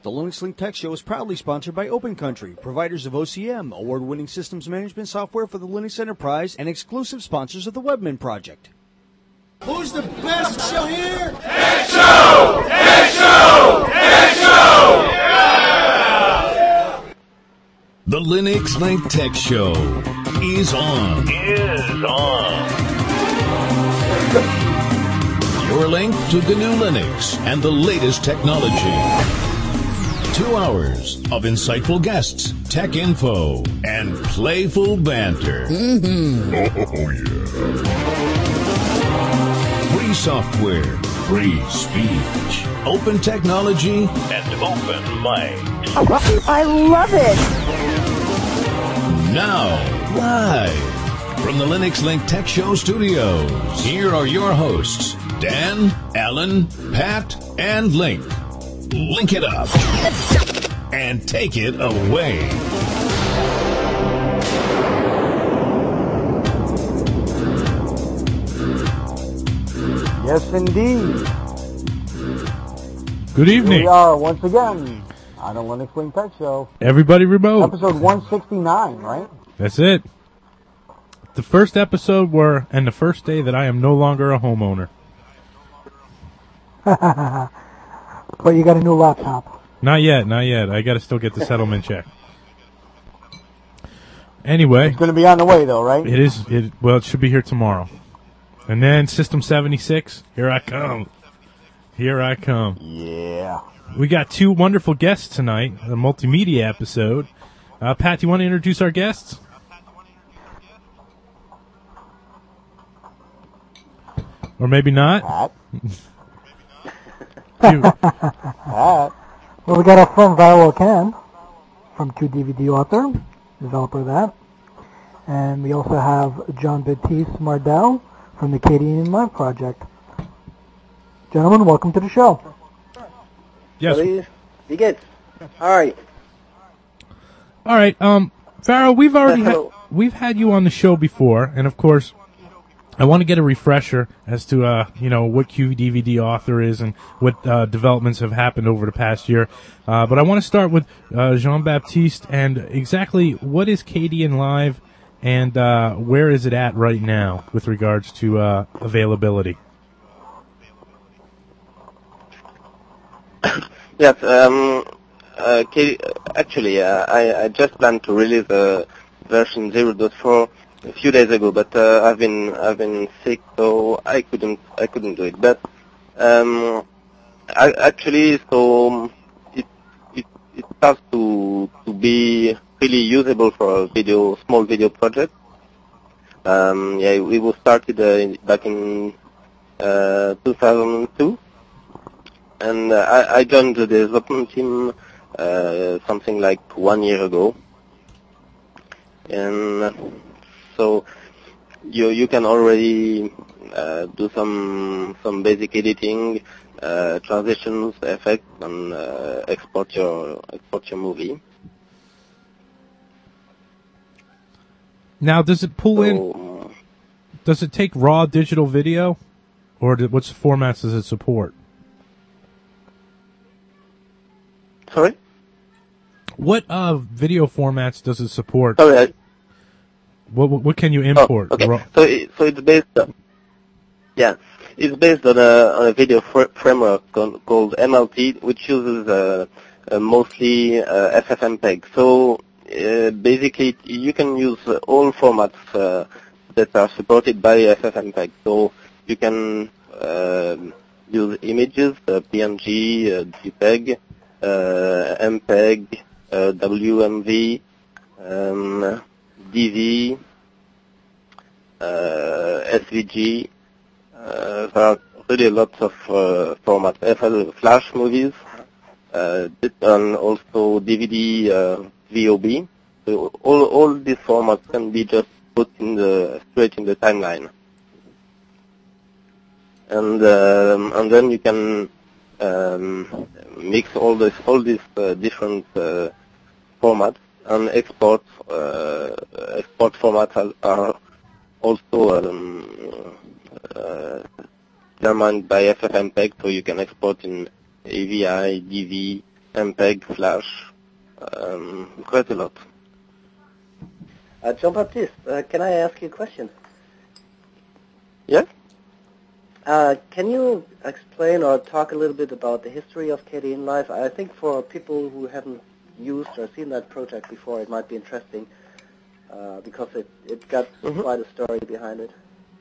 The Linux Link Tech Show is proudly sponsored by OpenCountry, providers of OCM, award-winning systems management software for the Linux enterprise, and exclusive sponsors of the Webmin Project. Who's the best show here? Tech Show! Tech Show! Tech Show! Yeah! The Linux Link Tech Show is on. Your link to the new Linux and the latest technology. 2 hours of insightful guests, tech info, and playful banter. Oh, yeah. Free software, free speech, open technology, and open mic. I love it. Now, live from the Linux Link Tech Show studios, here are your hosts, Dan, Alan, Pat, and Link. Link it up and take it away. Yes, indeed. Good evening. Here we are once again on the Linux Link Tech Show. Everybody remote. Episode 169, right? That's it. The first episode and the first day that I am no longer a homeowner. But you got a new laptop. Not yet. I got to still get the settlement check. Anyway. It's going to be on the way, though, right? It is. Well, it should be here tomorrow. And then System 76, here I come. Yeah. We got 2 wonderful guests tonight, a multimedia episode. Pat, do you want to introduce our guests? Or maybe not? Pat? Pat. Well, we got our friend Viral Ken from QDVD author, developer of that. And we also have John Baptiste Mardell from the Acadian Live Project. Gentlemen, welcome to the show. Yes. Wie geht's? All right. Farrell, we've had you on the show before, and of course, I want to get a refresher as to what QDVD author is and what developments have happened over the past year. But I want to start with Jean Baptiste and exactly what is Acadian Live and where is it at right now with regards to availability? Yes, actually, I just planned to release version 0.4 a few days ago, but I've been sick, so I couldn't do it. But it starts to be really usable for a small video project. We started back in 2002. And I joined the development team something like 1 year ago, and so you can already do some basic editing, transitions, effects, and export your movie. Now, does it pull in? Does it take raw digital video, or what formats does it support? Sorry? What video formats does it support? Sorry. What can you import? Okay. So it's based on, it's based on a video framework called MLT, which uses mostly FFmpeg. So basically, you can use all formats that are supported by FFmpeg. So you can use images, PNG, JPEG, MPEG, WMV, DV, SVG. There are really lots of formats. Flash movies, and also DVD, VOB. So all these formats can be just put straight in the timeline, and then you can mix all these different formats, and export formats are also determined by FFmpeg, so you can export in AVI, DV, MPEG, Flash, quite a lot. Jean-Baptiste, can I ask you a question? Yes? Can you explain or talk a little bit about the history of KDE Live? I think for people who haven't used or seen that project before, it might be interesting because it got quite a story behind it.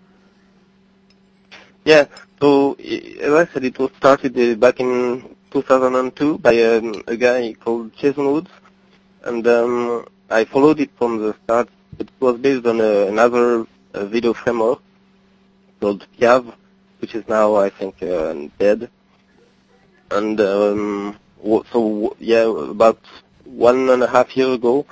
Yeah, so as I said, it was started back in 2002 by a guy called Jason Woods, and I followed it from the start. It was based on another video framework called Piave, which is now, I think, dead. And so, yeah, about 1.5 years ago,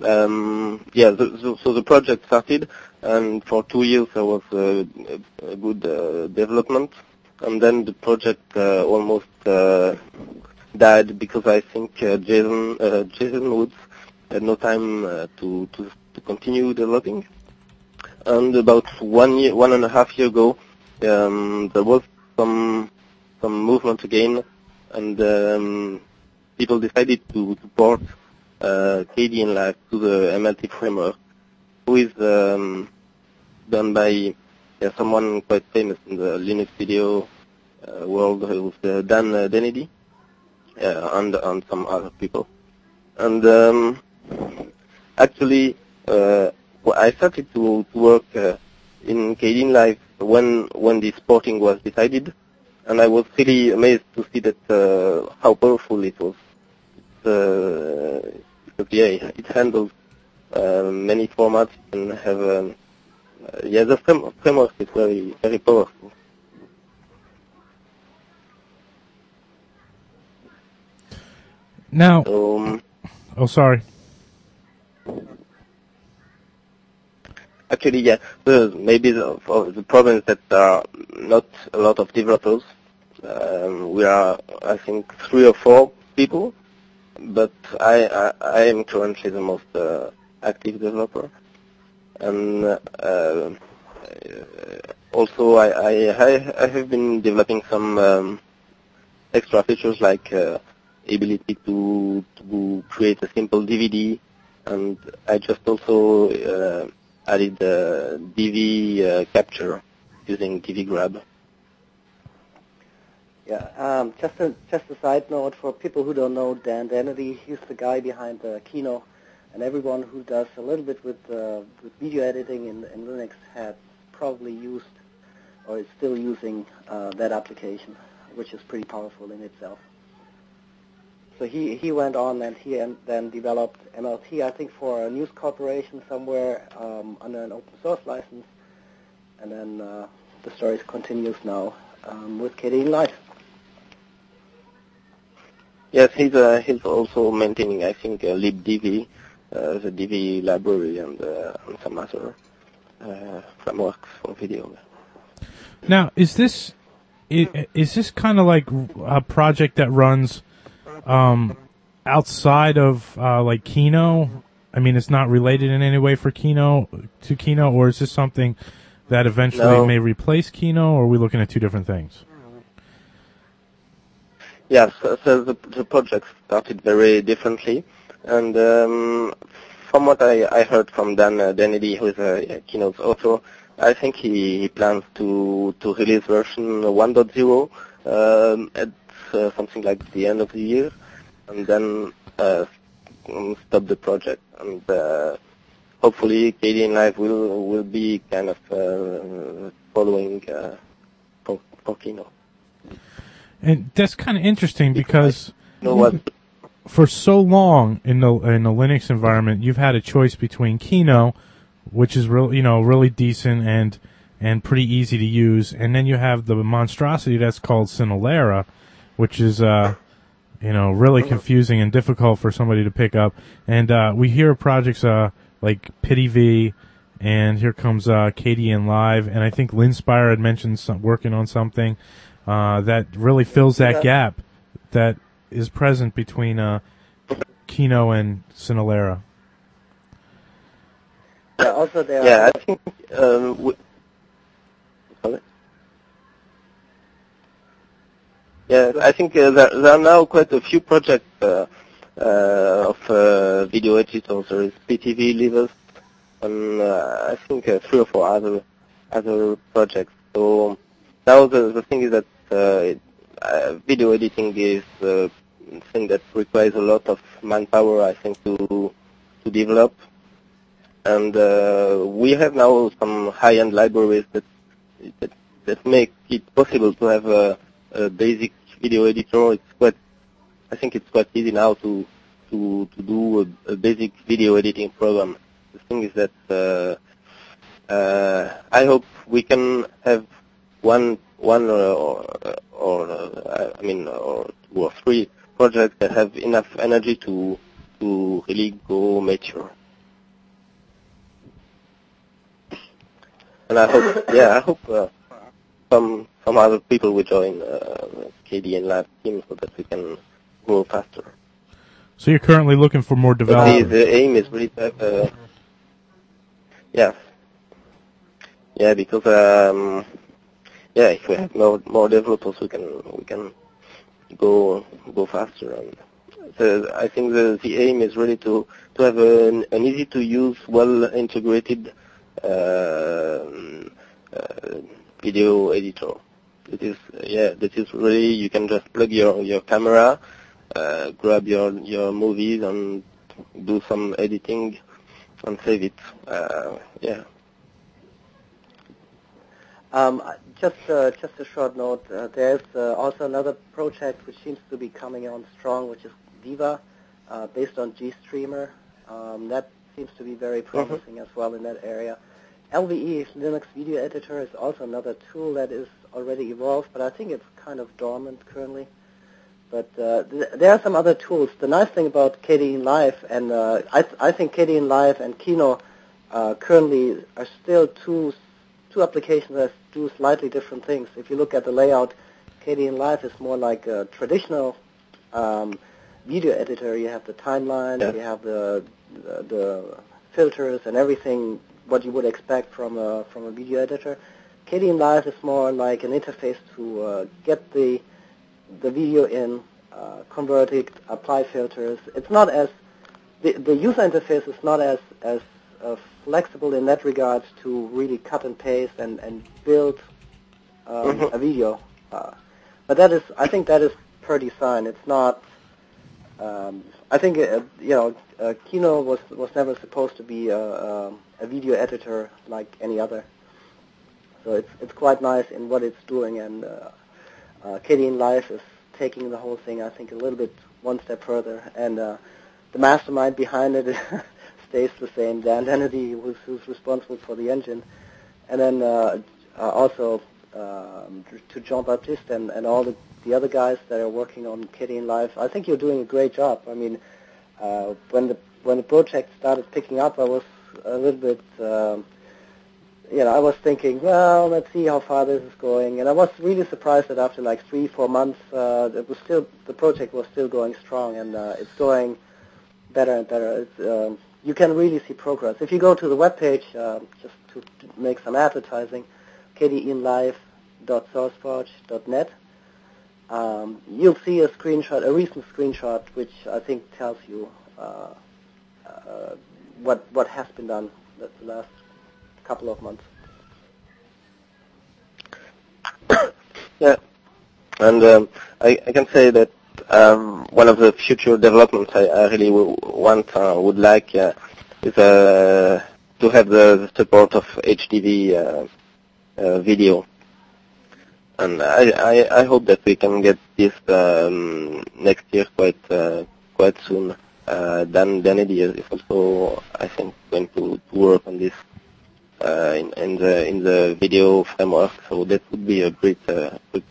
so the project started, and for 2 years there was a good development, and then the project almost died because I think Jason Woods had no time to continue developing. And about 1.5 years ago, there was some movement again, and people decided to port KDE Live to the MLT framework, who is done by someone quite famous in the Linux video world, who's Dan Denedy, and some other people. And actually, I started to work in KDE Live when this porting was decided, and I was really amazed to see that how powerful it was. It handles many formats and have the framework is very, very powerful. Now, sorry. Actually, yeah, maybe the problem is that there are not a lot of developers. We are, I think, 3 or 4 people, but I am currently the most active developer. And also, I have been developing some extra features like ability to create a simple DVD, and I just also added DV capture using DV Grab. Yeah, just a side note for people who don't know Dan Denedy, he's the guy behind Kino, and everyone who does a little bit with video editing in Linux has probably used or is still using that application, which is pretty powerful in itself. So he went on and he then developed MLT, I think, for a news corporation somewhere under an open source license, and then the story continues now with KDE Live. Yes, he's also maintaining, I think, libDV, the DV library, and some other frameworks for video. Now, is this kind of like a project that runs outside of like Kino? I mean, it's not related in any way for Kino, or is this something that eventually may replace Kino, or are we looking at two different things? Yes, so the project started very differently, and from what I heard from Dan Denedy, who is a Kino's author, I think he plans to release version 1.0 at something like the end of the year, and then stop the project. And hopefully KDE Live will be kind of following for Kino. And that's kind of interesting because for so long in the Linux environment, you've had a choice between Kino, which is really decent and pretty easy to use, and then you have the monstrosity that's called Sinalera, which is really confusing and difficult for somebody to pick up. And we hear of projects like PityV, and here comes KDE Live, and I think Linspire had mentioned working on something that really fills that gap that is present between Kino and Sinalera. Yeah, also there. Yeah, I think. Yeah, I think there are now quite a few projects of video editors. There is PTV, Livus, and I think 3 or 4 other projects. So now the thing is that video editing is a thing that requires a lot of manpower, I think, to develop. And we have now some high-end libraries that make it possible to have a basic video editor. I think it's quite easy now to do a basic video editing program. The thing is that I hope we can have one or 2 or 3 projects that have enough energy to really go mature. And I hope some other people will join KDN Live team so that we can grow faster. So you're currently looking for more developers? The aim is really to have, because if we have more developers, we can go faster. And so I think the aim is really to have an easy to use, well integrated video editor. That is really, you can just plug your camera, grab your movies and do some editing and save it. Just a short note. There's also another project which seems to be coming on strong, which is Viva, based on GStreamer. That seems to be very promising as well in that area. LVE, Linux Video Editor, is also another tool that is already evolved, but I think it's kind of dormant currently. But there are some other tools. The nice thing about KDE Live, and I think KDE Live and Kino currently are still two applications that do slightly different things. If you look at the layout, KDE Live is more like a traditional video editor. You have the timeline, you have the filters and everything what you would expect from a video editor. KDE Live is more like an interface to get the video in, convert it, apply filters. It's not as the user interface is not as flexible in that regard to really cut and paste and build a video. But I think that is per design. It's not. I think Kino was never supposed to be a video editor like any other. So it's quite nice in what it's doing, and KDE Live is taking the whole thing, I think, a little bit one step further. And the mastermind behind it stays the same, Dan Dennedy, who's responsible for the engine. And then also to Jean-Baptiste and all the other guys that are working on KDE Live. I think you're doing a great job. I mean, when the project started picking up, I was a little bit, I was thinking, well, let's see how far this is going. And I was really surprised that after like 3-4 months, the project was still going strong, and it's going better and better. It's, you can really see progress. If you go to the webpage, just to make some advertising, kdeinlive.sourceforge.net, you'll see a recent screenshot, which I think tells you what has been done the last couple of months. Yeah, and I can say that one of the future developments I really would like is to have the support of HDV video, and I hope that we can get this next year quite soon. Dan Dennedy is also, I think, going to work on this in the video framework, so that would be a great thing.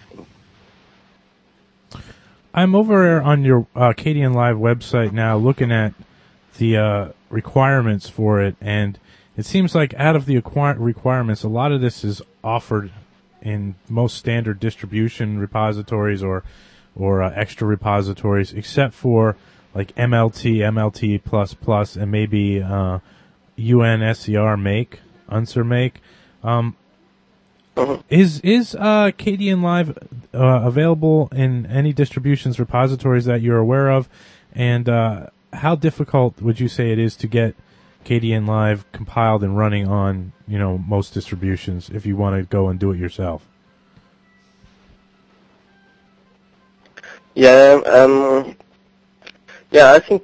I'm over on your KDN Live website now looking at the requirements for it, and it seems like out of the requirements, a lot of this is offered in most standard distribution repositories or extra repositories, except for like MLT, MLT++, and maybe UNSCR Make, UNSER Make. Is KDN Live available in any distributions repositories that you're aware of? And how difficult would you say it is to get KDN Live compiled and running on, most distributions if you want to go and do it yourself? Yeah, I think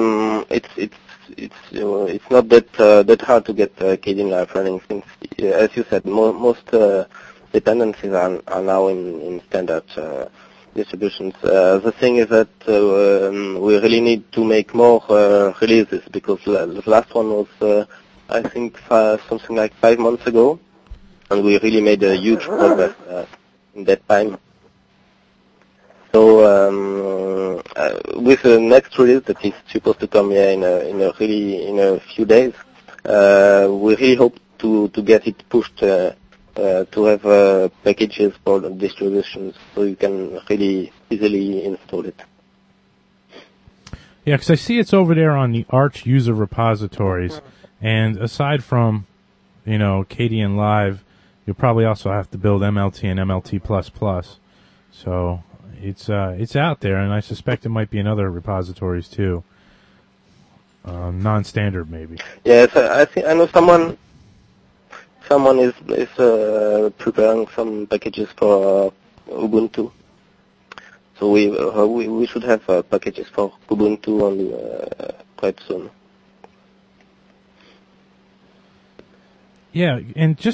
it's not that hard to get KDN Live running, since, as you said, most dependencies are now in standard distributions. The thing is that we really need to make more releases, because the last one was, I think, something like 5 months ago, and we really made a huge progress in that time. So with the next release that is supposed to come here in a few days, we really hope to get it pushed to have packages for the distributions, so you can really easily install it. Yeah, because I see it's over there on the Arch user repositories, and aside from KDN Live, you'll probably also have to build MLT and MLT++. So it's out there, and I suspect it might be in other repositories too. Non-standard, maybe. Yes, I know someone is preparing some packages for Ubuntu. So we should have packages for Ubuntu quite soon. Yeah, and just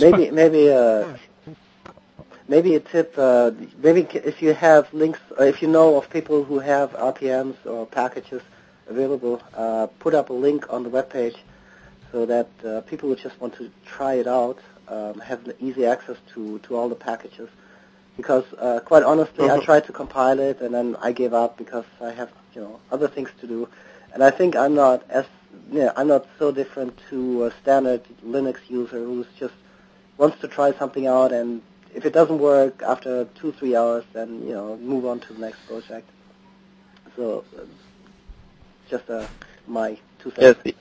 maybe a tip, maybe if you have links, if you know of people who have RPMs or packages available, put up a link on the webpage so that people who just want to try it out have easy access to all the packages. Because quite honestly, I tried to compile it and then I gave up because I have other things to do, and I think I'm not so different to a standard Linux user who's just wants to try something out, and if it doesn't work after 2-3 hours, then move on to the next project. So just my 2 cents. Yes.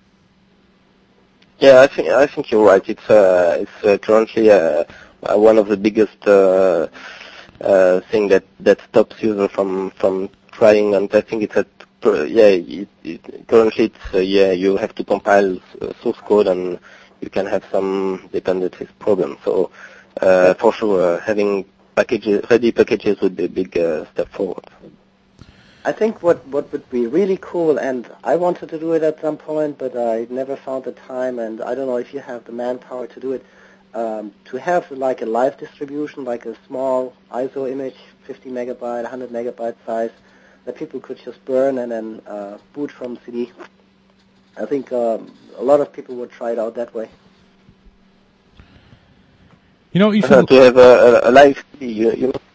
Yeah, I think you're right. It's currently one of the biggest thing that stops users from trying and testing it. Currently it's you have to compile source code and you can have some dependencies problems. So for sure, having ready packages would be a big step forward. I think what would be really cool, and I wanted to do it at some point, but I never found the time, and I don't know if you have the manpower to do it, to have like a live distribution, like a small ISO image, 50 megabyte, 100 megabyte size, that people could just burn and then boot from CD. I think a lot of people would try it out that way. You should to have a live CD,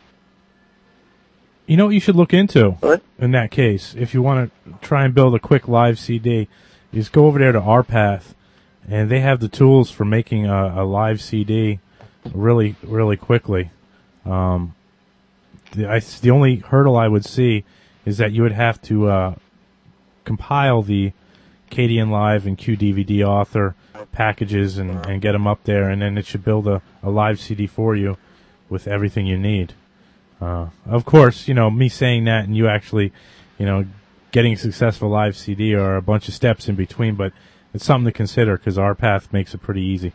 You know what you should look into What? in that case, if you want to try and build a quick live CD, is go over there to RPath, and they have the tools for making a live CD really, really quickly. The only hurdle I would see is that you would have to compile the KDN Live and QDVD Author packages and get them up there, and then it should build a live CD for you with everything you need. Of course, me saying that and you actually, getting a successful live CD are a bunch of steps in between, but it's something to consider because RPath makes it pretty easy.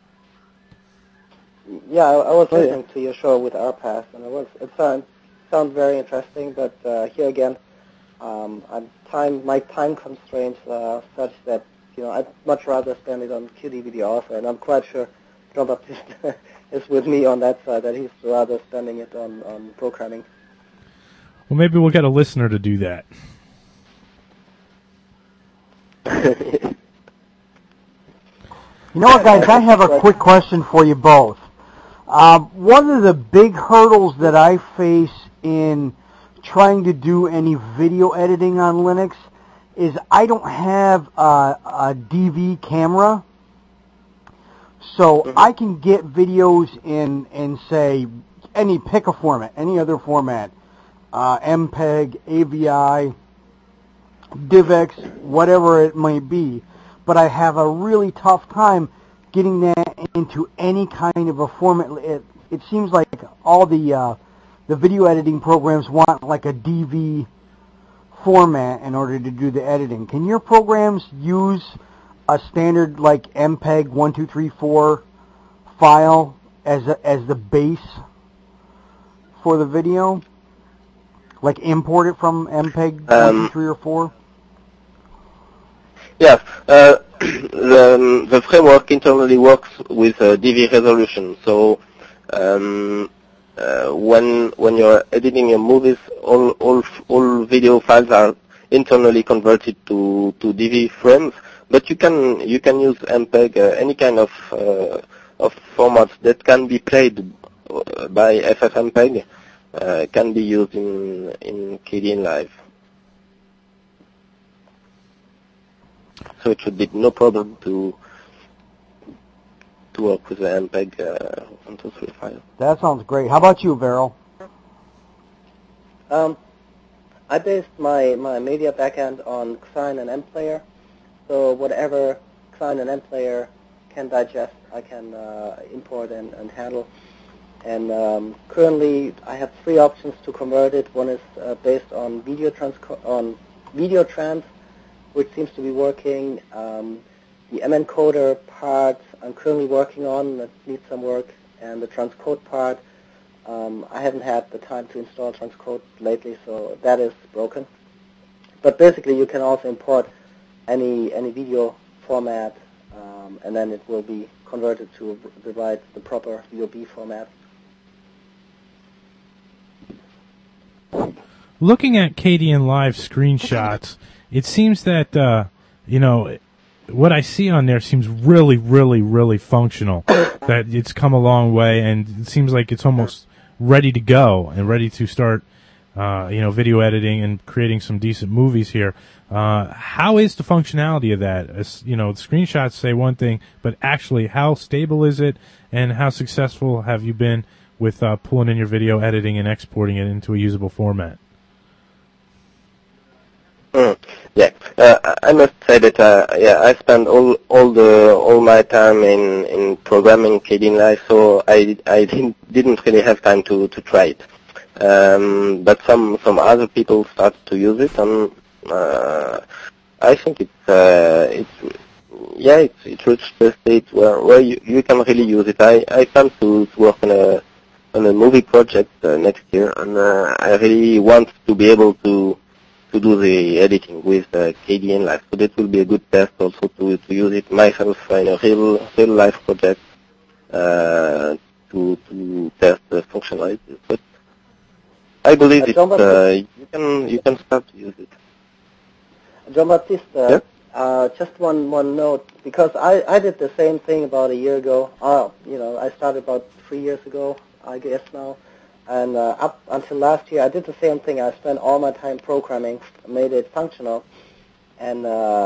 Yeah, I was listening to your show with RPath, and it sounds very interesting, but here again, my time constraints are such that, I'd much rather spend it on QDVD Author, and I'm quite sure John Baptiste is with me on that side, that he's rather spending it on programming. Well, maybe we'll get a listener to do that. Guys, I have a quick question for you both. One of the big hurdles that I face in trying to do any video editing on Linux is I don't have a DV camera. So I can get videos in say, pick a format, any other format, MPEG, AVI, DivX, whatever it may be. But I have a really tough time getting that into any kind of a format. It seems like all the video editing programs want like a DV format in order to do the editing. Can your programs use a standard like MPEG 1234 file as the base for the video? Like import it from MPEG 1, 2, 3, or 4? Yes. The framework internally works with DV resolution. So when you're editing your movies, all video files are internally converted to DV frames. But you can use MPEG, any kind of formats that can be played by FFmpeg can be used in Kdenlive. So it should be no problem to work with the MPEG 123 file. That sounds great. How about you, Veril? I based my media backend on Xine and MPlayer. So whatever Xine and MPlayer can digest, I can import and handle. And currently, I have 3 options to convert it. One is based on video trans, which seems to be working. The mencoder part I'm currently working on, that needs some work, and the transcode part, I haven't had the time to install transcode lately, so that is broken. But basically, you can also import any video format, and then it will be converted to the proper VOB format. Looking at Kdenlive screenshots, it seems that what I see on there seems really, really, really functional. That it's come a long way, and it seems like it's almost ready to go and ready to start, video editing and creating some decent movies here. How is the functionality of that? The screenshots say one thing, but actually, how stable is it, and how successful have you been with pulling in your video, editing, and exporting it into a usable format? Yeah, I must say that I spend all my time in programming Kdenlive, so I didn't really have time to try it. But some other people started to use it, and I think it reached the state where you can really use it. I plan to work on a movie project next year, and I really want to be able to do the editing with Kdenlive. So that will be a good test also to use it myself in a real life project to test the functionalities. But I believe you can start to use it. Jean-Baptiste, just one note, because I did the same thing about a year ago. I started about 3 years ago, I guess now. And up until last year, I did the same thing. I spent all my time programming, made it functional, and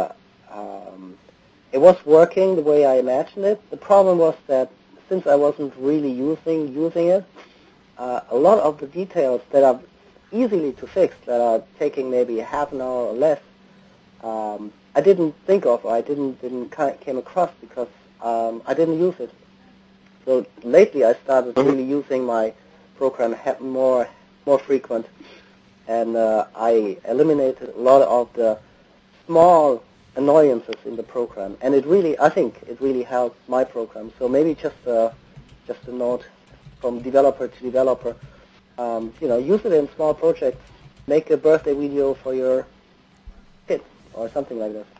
it was working the way I imagined it. The problem was that since I wasn't really using it, a lot of the details that are easily to fix, that are taking maybe half an hour or less, I didn't think of, or I didn't came across because I didn't use it. So lately, I started really using my program more frequent, and I eliminated a lot of the small annoyances in the program, and I think it really helped my program. So maybe just a note from developer to developer, use it in small projects, make a birthday video for your kid or something like that.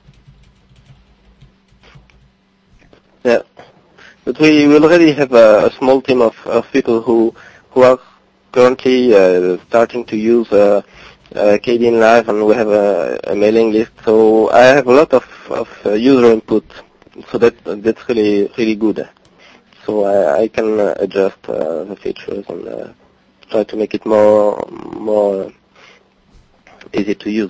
Yeah. But we already have a small team of people who are currently starting to use Kdenlive, and we have a mailing list. So I have a lot of user input, so that's really good. So I can adjust the features and try to make it more easy to use.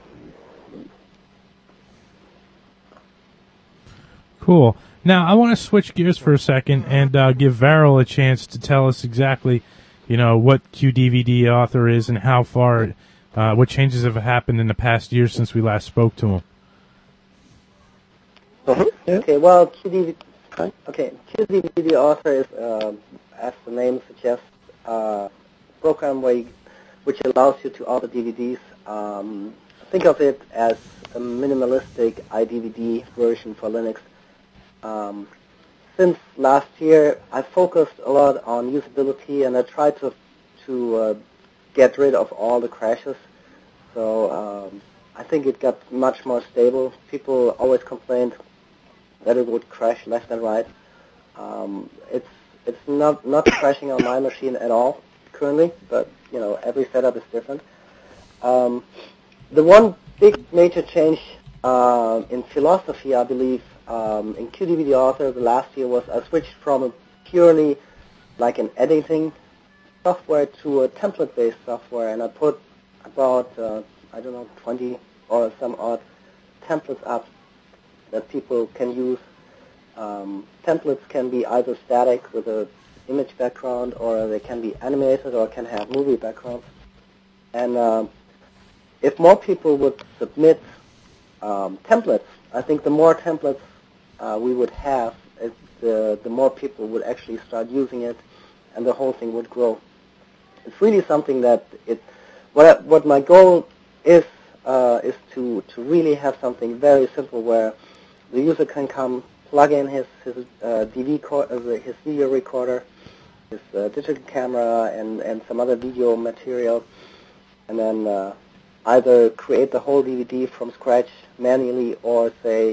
Cool. Now, I want to switch gears for a second and give Veril a chance to tell us exactly, what QDVD author is and how far, what changes have happened in the past year since we last spoke to him. Okay, well, Okay, QDVD Author is, as the name suggests, a program which allows you to author DVDs. Think of it as a minimalistic iDVD version for Linux. Since last year, I focused a lot on usability, and I tried to get rid of all the crashes. So I think it got much more stable. People always complained that it would crash left and right. It's not crashing on my machine at all currently, but every setup is different. The one big major change in philosophy, I believe, in QDVD Author the last year was I switched from a purely like an editing software to a template-based software, and I put about 20 or some odd templates up that people can use. Templates can be either static with a image background, or they can be animated, or can have movie backgrounds. And if more people would submit templates, I think the more templates we would have, the more people would actually start using it, and the whole thing would grow. It's really something that what my goal is to really have something very simple where the user can come, plug in his his video recorder, his digital camera, and some other video material, and then either create the whole DVD from scratch manually, or say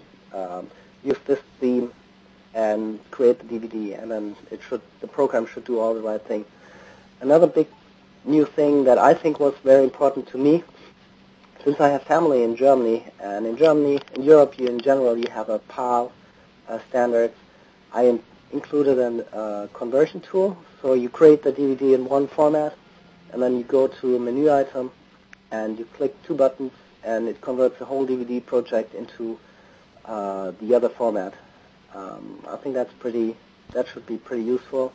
use this theme and create the DVD, and then the program should do all the right thing. Another big new thing that I think was very important to me, since I have family in Germany, and in Europe, in general, you have a PAL standard. I included a conversion tool, so you create the DVD in one format, and then you go to a menu item, and you click two buttons, and it converts the whole DVD project into the other format. I think that should be pretty useful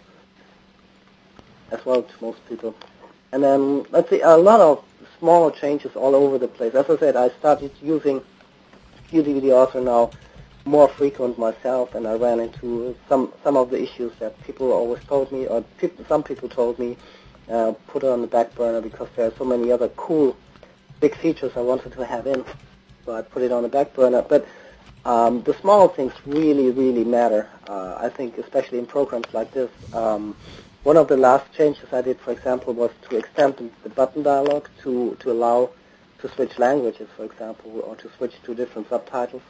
as well to most people. And then, let's see, a lot of smaller changes all over the place. As I said, I started using QDVD Author now more frequent myself, and I ran into some of the issues that people always told me, or some people told me, put it on the back burner because there are so many other cool big features I wanted to have in, so I put it on the back burner. But the small things really, really matter, I think, especially in programs like this. One of the last changes I did, for example, was to extend the button dialog to allow to switch languages, for example, or to switch to different subtitles.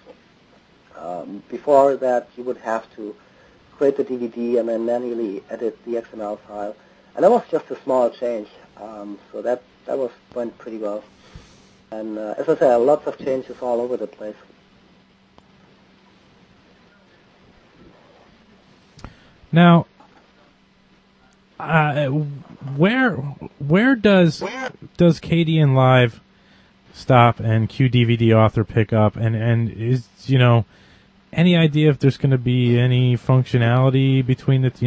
Before that, you would have to create the DVD and then manually edit the XML file. And that was just a small change, so that went pretty well. And as I said, lots of changes all over the place. Now, where does KDN Live stop and QDVD Author pick up? And is any idea if there's going to be any functionality between the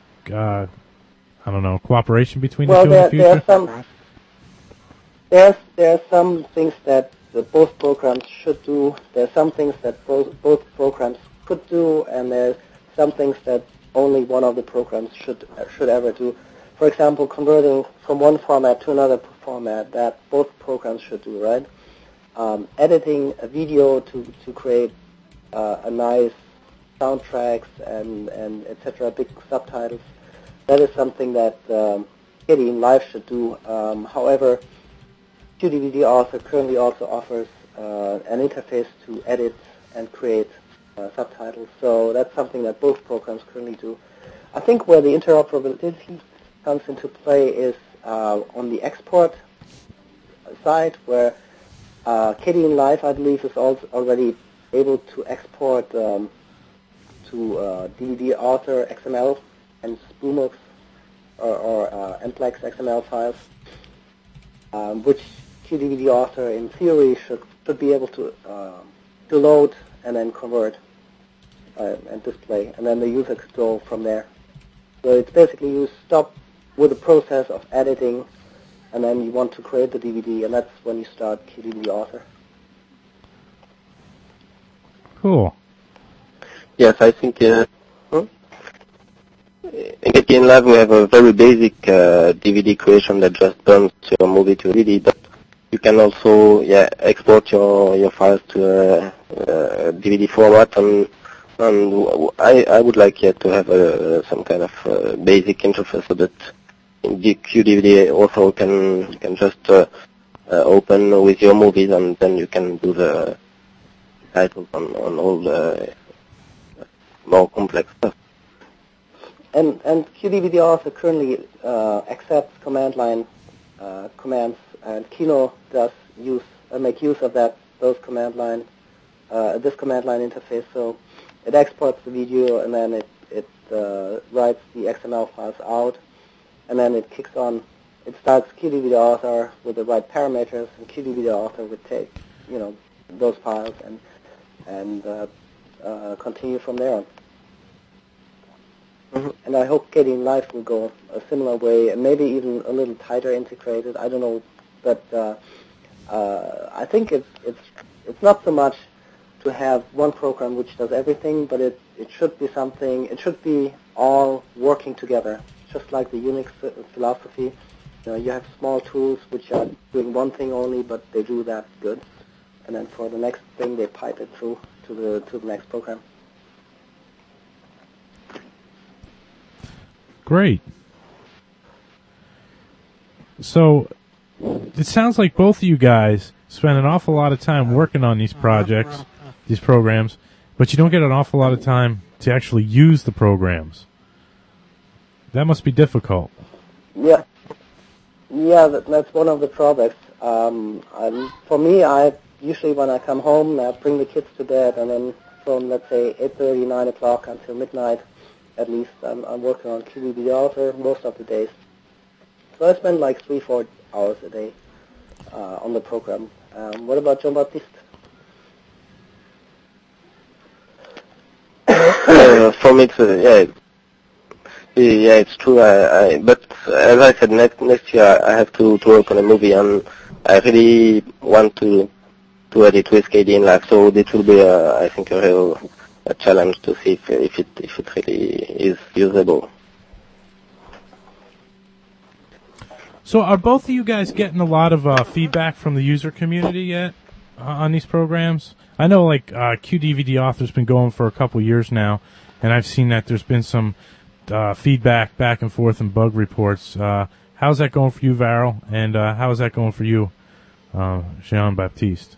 cooperation between the two in the future? There are some things that both programs should do. There are some things that both programs could do, and there's some things that only one of the programs should ever do. For example, converting from one format to another format, that both programs should do, right? Editing a video to create a nice soundtracks and etc., big subtitles, that is something that KDN Live should do. However, QDVD Author currently also offers an interface to edit and create subtitles, so that's something that both programs currently do. I think where the interoperability comes into play is on the export side, where KDN Live, I believe, is also already able to export to DVD Author XML and SPUMX or MPLEX XML files, which QDVD Author in theory should be able to load and then convert and display, and then the user could go from there. So it's basically you stop with the process of editing, and then you want to create the DVD, and that's when you start QDVD Author. Cool. Yes, I think in KTN Live we have a very basic DVD creation that just turns your movie to DVD, but you can also export your files to DVD format, and I would like to have some kind of basic interface so that the QDVD also can just open with your movies, and then you can do the titles on all the more complex stuff. And QDVD also currently accepts command line commands, and Kino does make use of this command line interface. So it exports the video, and then it writes the XML files out, and then it kicks on. It starts QDVD author with the right parameters, and QDVD author would take those files and continue from there on. Mm-hmm. And I hope KTN Live will go a similar way, and maybe even a little tighter integrated. I don't know, but I think it's not so much to have one program which does everything, but it should be something. It should be all working together, just like the Unix philosophy. You have small tools which are doing one thing only, but they do that good, and then for the next thing they pipe it through to the next program. Great. So it sounds like both of you guys spend an awful lot of time working on these projects, these programs, but you don't get an awful lot of time to actually use the programs. That must be difficult. Yeah, that's one of the drawbacks. For me, I usually when I come home, I bring the kids to bed, and then from let's say 8:30, 9 o'clock until midnight, at least, I'm working on QDVD author most of the days. So I spend like 3-4 hours a day on the program. What about Jean-Baptiste? For me, it's true. But as I said, next year I have to work on a movie, and I really want to edit with KTN Live. So this will be, I think, a real challenge to see if it really is usable. So are both of you guys getting a lot of feedback from the user community yet on these programs? I know QDVD Author's been going for a couple years now, and I've seen that there's been some feedback back and forth and bug reports. How's that going for you, Varel? And how is that going for you, Jean-Baptiste?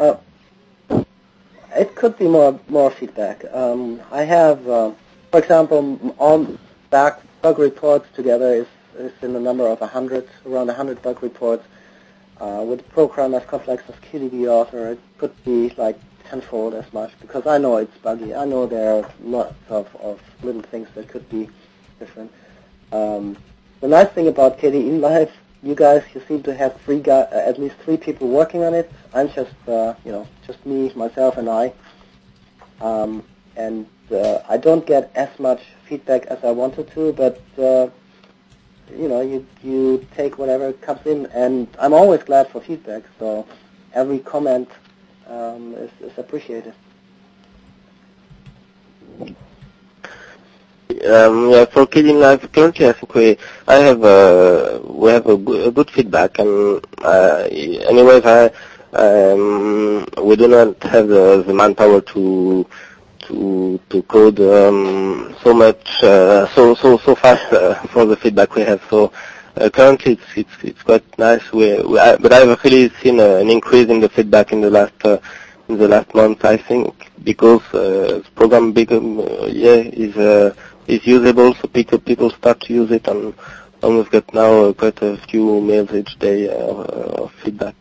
It could be more feedback. I have, for example, all bug reports together is in the number of around 100 bug reports. With a program as complex as QDVD Author, it could be like tenfold as much, because I know it's buggy. I know there are lots of little things that could be different. The nice thing about KTN Live, you seem to have at least three people working on it. I'm just me, myself, and I. And I don't get as much feedback as I wanted to, but you take whatever comes in, and I'm always glad for feedback. So every comment is appreciated. For KTN Live, currently I think we have a good feedback, and anyways, we do not have the manpower to code so much so fast for the feedback we have. So currently it's quite nice. But I've really seen an increase in the feedback in the last month, I think, because the program is usable, so people start to use it, and we've got now quite a few mails each day of feedback.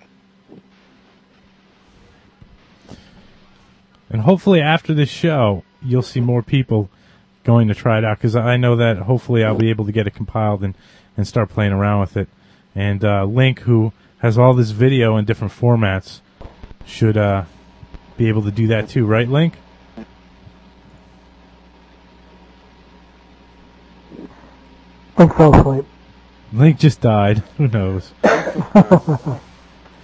And hopefully after this show, you'll see more people going to try it out, because I know that hopefully I'll be able to get it compiled and start playing around with it. And Link, who has all this video in different formats, should be able to do that too, right, Link? Link fell asleep. Link just died. Who knows?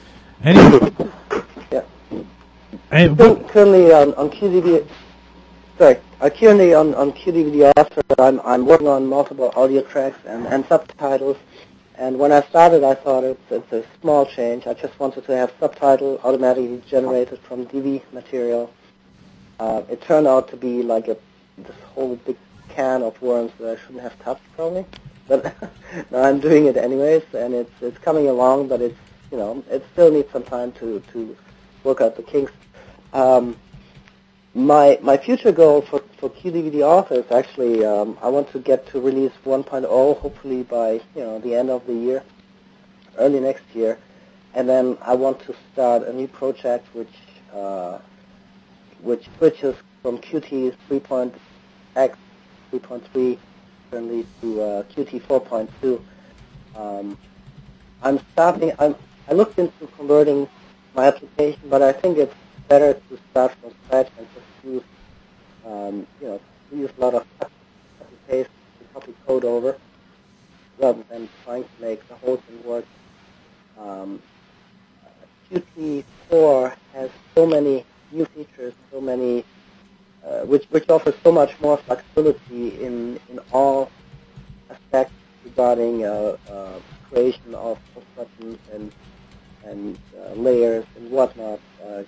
Anyway. Yeah. Currently on QDVD. Sorry. Currently on QDVD Author, I'm working on multiple audio tracks and subtitles. And when I started, I thought it's a small change. I just wanted to have subtitle automatically generated from DV material. It turned out to be like this whole big can of worms that I shouldn't have touched probably. But now I'm doing it anyways, and it's coming along. But it still needs some time to work out the kinks. My future goal for QDVD Author is actually I want to get to release 1.0 hopefully by the end of the year, early next year, and then I want to start a new project which switches from Qt 3.x 3.3 currently to Qt 4.2. I looked into converting my application, but I think it's better to start from scratch and just use a lot of cut and paste and copy code over rather than trying to make the whole thing work. Qt 4 has so many new features, so many which offers so much more flexibility in all aspects regarding creation of buttons and layers and whatnot.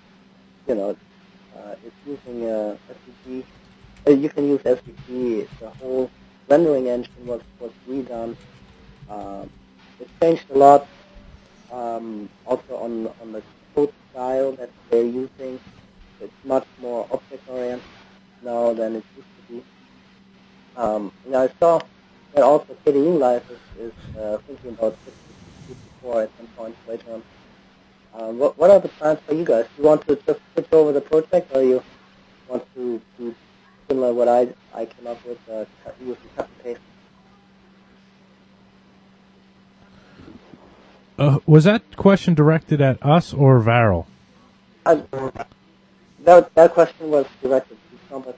It's using SVG. You can use SVG. The whole rendering engine was redone. It changed a lot. Also on the code style that they're using, it's much more object-oriented now than it used to be. Now I saw that also KDE Live is thinking about switching to Qt4 at some point later on. What are the plans for you guys? Do you want to just switch over the project, or you want to do similar what I came up with, using cut and paste? Was that question directed at us or Varel? That question was directed to somebody.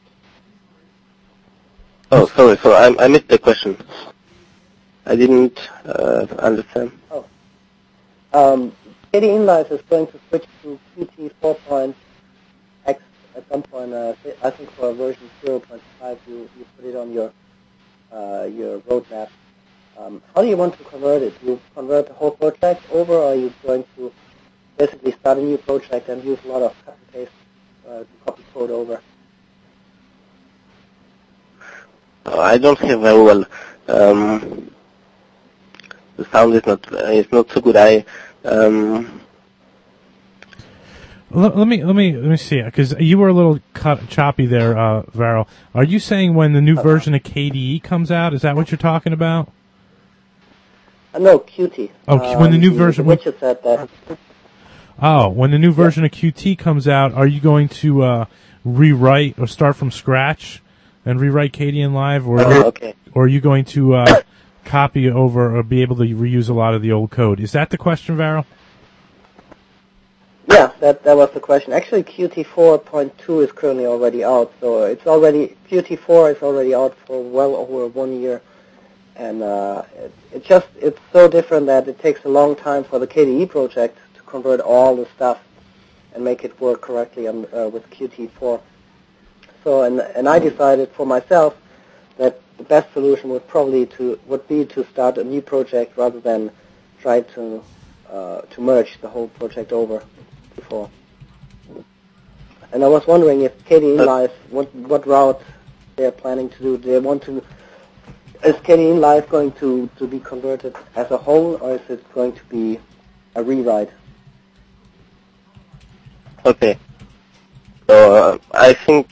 Oh, sorry. So I missed the question. I didn't understand. Oh. KDE Live is going to switch to Qt 4.x at some point. I think for version 0.5, you put it on your roadmap. How do you want to convert it? Do you convert the whole project over, or are you going to basically start a new project and use a lot of cut and paste to copy code over? I don't hear very well. The sound is not so good. Let me see, because you were a little choppy there, Varel. Are you saying when the new version of KDE comes out? Is that what you're talking about? No, Qt. Oh, when the new version. Which is at that. Oh, when the new version of Qt comes out, are you going to rewrite or start from scratch and rewrite KDE Live, or okay. Or are you going to copy over or be able to reuse a lot of the old code? Is that the question, Varel? Yeah, that was the question. Actually, Qt 4.2 is currently already out, so Qt 4 is already out for well over 1 year, and it's so different that it takes a long time for the KDE project to convert all the stuff and make it work correctly with Qt 4. So, and I decided for myself that the best solution would be to start a new project rather than try to merge the whole project over before. And I was wondering if KDE Live, what route they're planning to do. Is KDE Live going to be converted as a whole, or is it going to be a rewrite? Okay. So I think,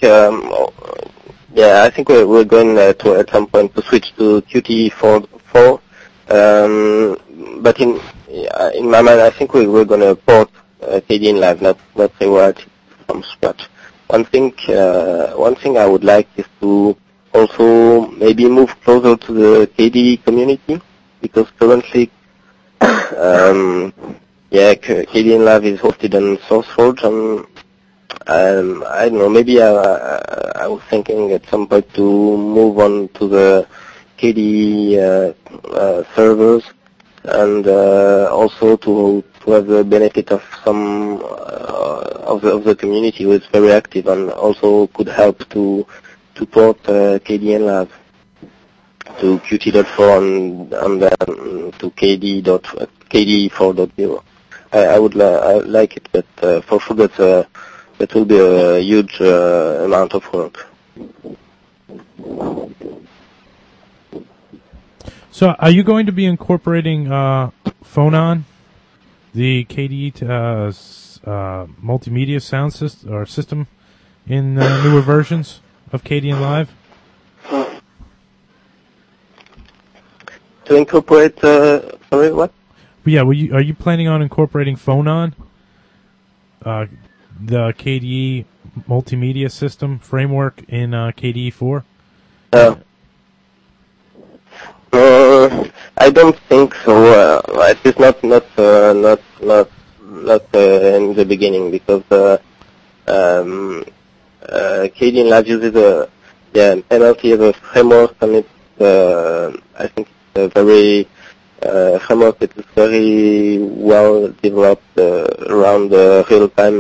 I think we're going to at some point to switch to Qt 4. But in my mind, I think we're going to port KDE Live, not rewrite it from scratch. One thing I would like is to also maybe move closer to the KDE community, because currently, KDE Live is hosted on SourceForge, and I don't know, maybe I was thinking at some point to move on to the KDE servers, and also to have the benefit of some of the community who is very active and also could help to port KDN Lab to Qt.4 and then to KDE4.0. I would like it, but for sure that will be a huge amount of work. So, are you going to be incorporating Phonon, the KDE multimedia sound system, in newer versions of KDN Live? To incorporate, sorry, what? Yeah, are you planning on incorporating Phonon, the KDE multimedia system framework in KDE 4? I don't think so. At least not in the beginning, because KDE Live uses MLT as a framework, and it's I think it's a very framework that is very well developed around real-time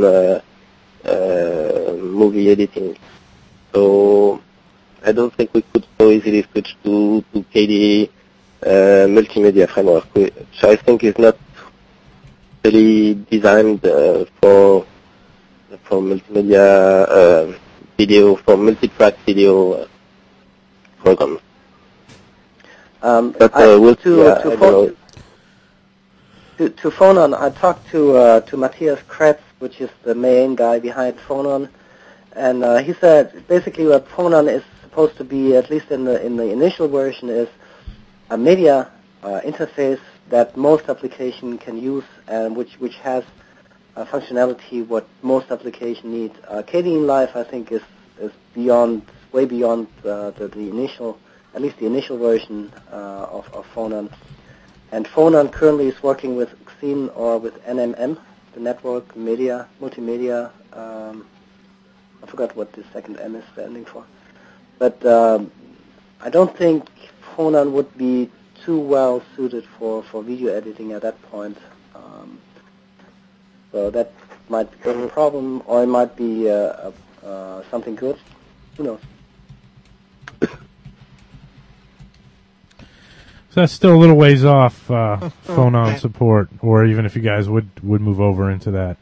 movie editing. So I don't think we could so easily switch to KDE multimedia framework, which I think is not really designed for multimedia video, for multi-track video programs. But we'll see. To Phonon, I talked to Matthias Kretz, which is the main guy behind Phonon, and he said basically what Phonon is supposed to be, at least in the initial version, is a media interface that most applications can use, and which has functionality what most applications need. KDE Live, I think, is way beyond the initial, at least the initial version of Phonon. And Phonon currently is working with Xen or with NMM, the network multimedia. I forgot what the second M is standing for. But I don't think Phonon would be too well suited for video editing at that point. So that might become a problem, or it might be something good. Who knows? So that's still a little ways off Phonon support, or even if you guys would move over into that.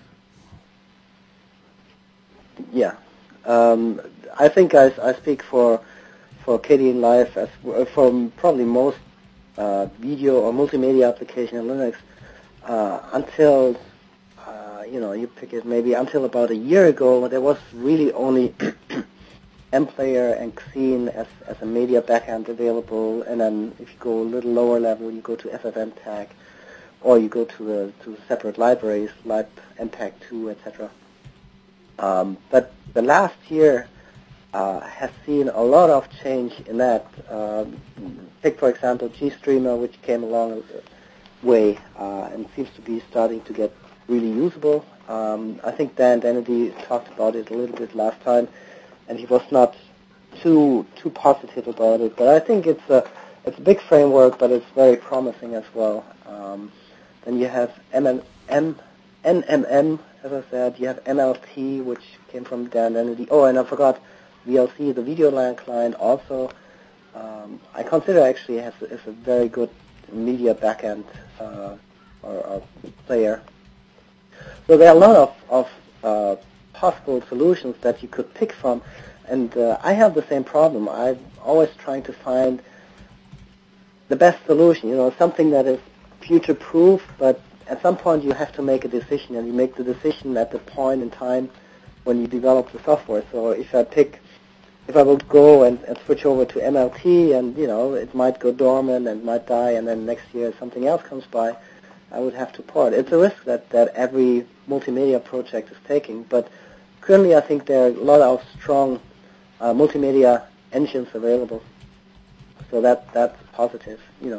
Yeah. I think I speak for KDE Live as for probably most video or multimedia application in Linux until you pick it, maybe until about a year ago, there was really only MPlayer and Xen as a media backend available, and then if you go a little lower level, you go to FFmpeg, or you go to separate libraries like MPEG-2, etc. But the last year has seen a lot of change in that. Take, for example, GStreamer, which came a long way and seems to be starting to get really usable. I think Dan Dennedy talked about it a little bit last time, and he was not too positive about it. But I think it's a big framework, but it's very promising as well. Then you have NMM, as I said. You have MLT, which came from Dan Dennedy. Oh, and I forgot VLC, the Video LAN client, also. I consider actually as a very good media backend or player. So there are a lot of possible solutions that you could pick from, and I have the same problem. I'm always trying to find the best solution, something that is future-proof, but at some point you have to make a decision, and you make the decision at the point in time when you develop the software. So if I would go and switch over to MLT, and it might go dormant and might die, and then next year something else comes by, I would have to port. It's a risk that every multimedia project is taking, but currently I think there are a lot of strong multimedia engines available, so that's positive,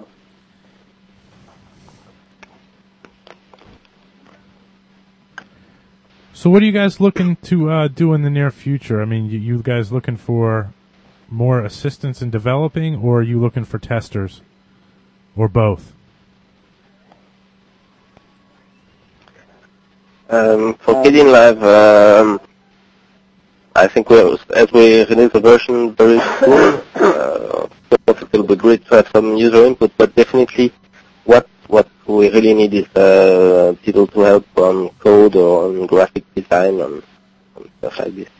So what are you guys looking to do in the near future? I mean, you guys looking for more assistance in developing, or are you looking for testers, or both? For KDN Live, I think as we release the version very soon, it will be great to have some user input, but definitely what we really need is people to help on code or on graphic design and stuff like this.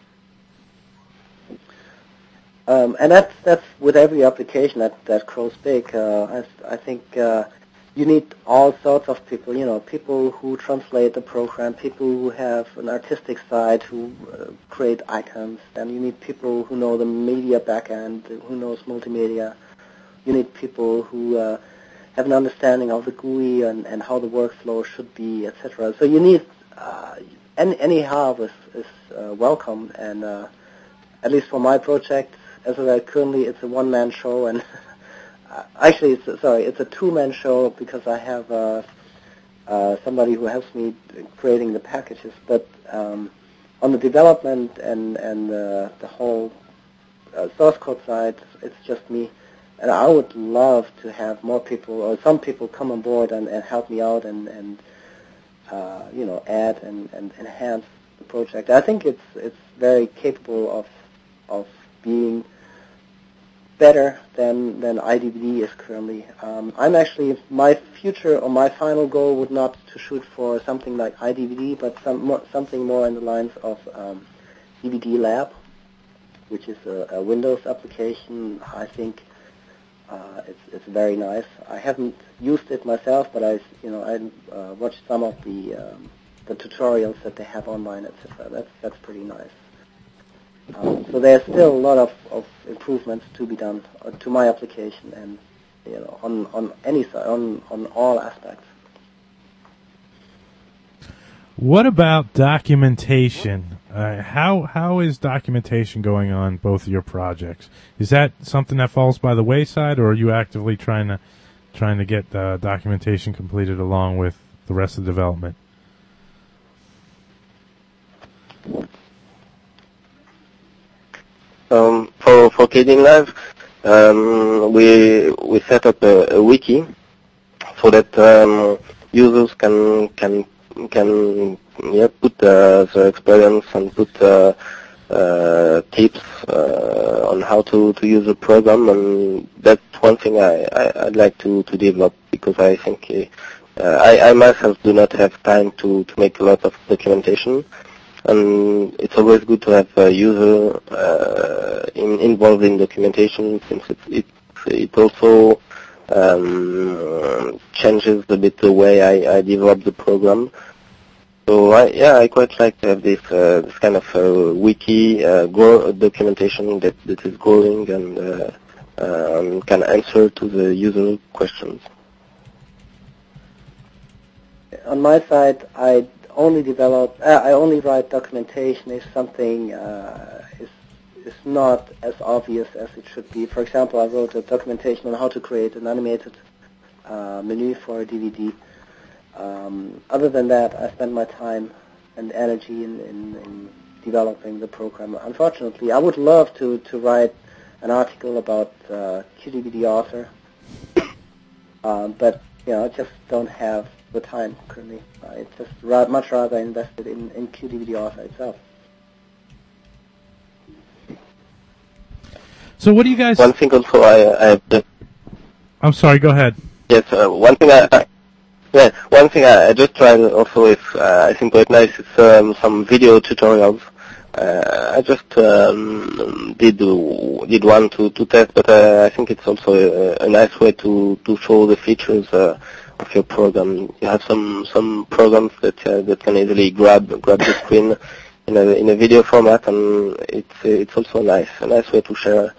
And that's with every application that grows big. I think you need all sorts of people, people who translate the program, people who have an artistic side, who create icons, and you need people who know the media backend, who knows multimedia. You need people who have an understanding of the GUI and how the workflow should be, etc. So you need, any help is welcome, and at least for my project, as of right currently, it's a one-man show, and actually, it's a two-man show because I have somebody who helps me creating the packages. But on the development and the whole source code side, it's just me. And I would love to have more people or some people come on board and help me out and add and enhance the project. I think it's very capable of being better than iDVD is currently. I'm actually, my future or my final goal would not to shoot for something like iDVD, but something more in the lines of DVD Lab, which is a Windows application. I think it's very nice. I haven't used it myself, but I watched some of the tutorials that they have online, etc. That's pretty nice. So there's still a lot of improvements to be done to my application, and on any side, on all aspects. What about documentation? How is documentation going on both of your projects? Is that something that falls by the wayside, or are you actively trying to get documentation completed along with the rest of the development? For KDN Live, we set up a wiki so that users can put their experience and put tips on how to use the program, and that's one thing I'd like to develop, because I think I myself do not have time to make a lot of documentation. And it's always good to have a user involved in documentation, since it also changes a bit the way I develop the program. So I quite like to have this kind of wiki documentation that is growing and can answer to the user questions. On my side, I only write documentation if something is not as obvious as it should be. For example, I wrote a documentation on how to create an animated menu for a DVD. Other than that, I spend my time and energy in developing the program. Unfortunately, I would love to write an article about QDVD Author, but I just don't have the time currently. I just much rather invested in QDVD Author itself. So what do you guys... One thing also I I'm sorry, go ahead. Yes, one thing I just tried also is, I think quite nice, is some video tutorials. I just did one to test, but I think it's also a nice way to show the features of your program. You have some programs that can easily grab the screen in a video format, and it's also a nice way to share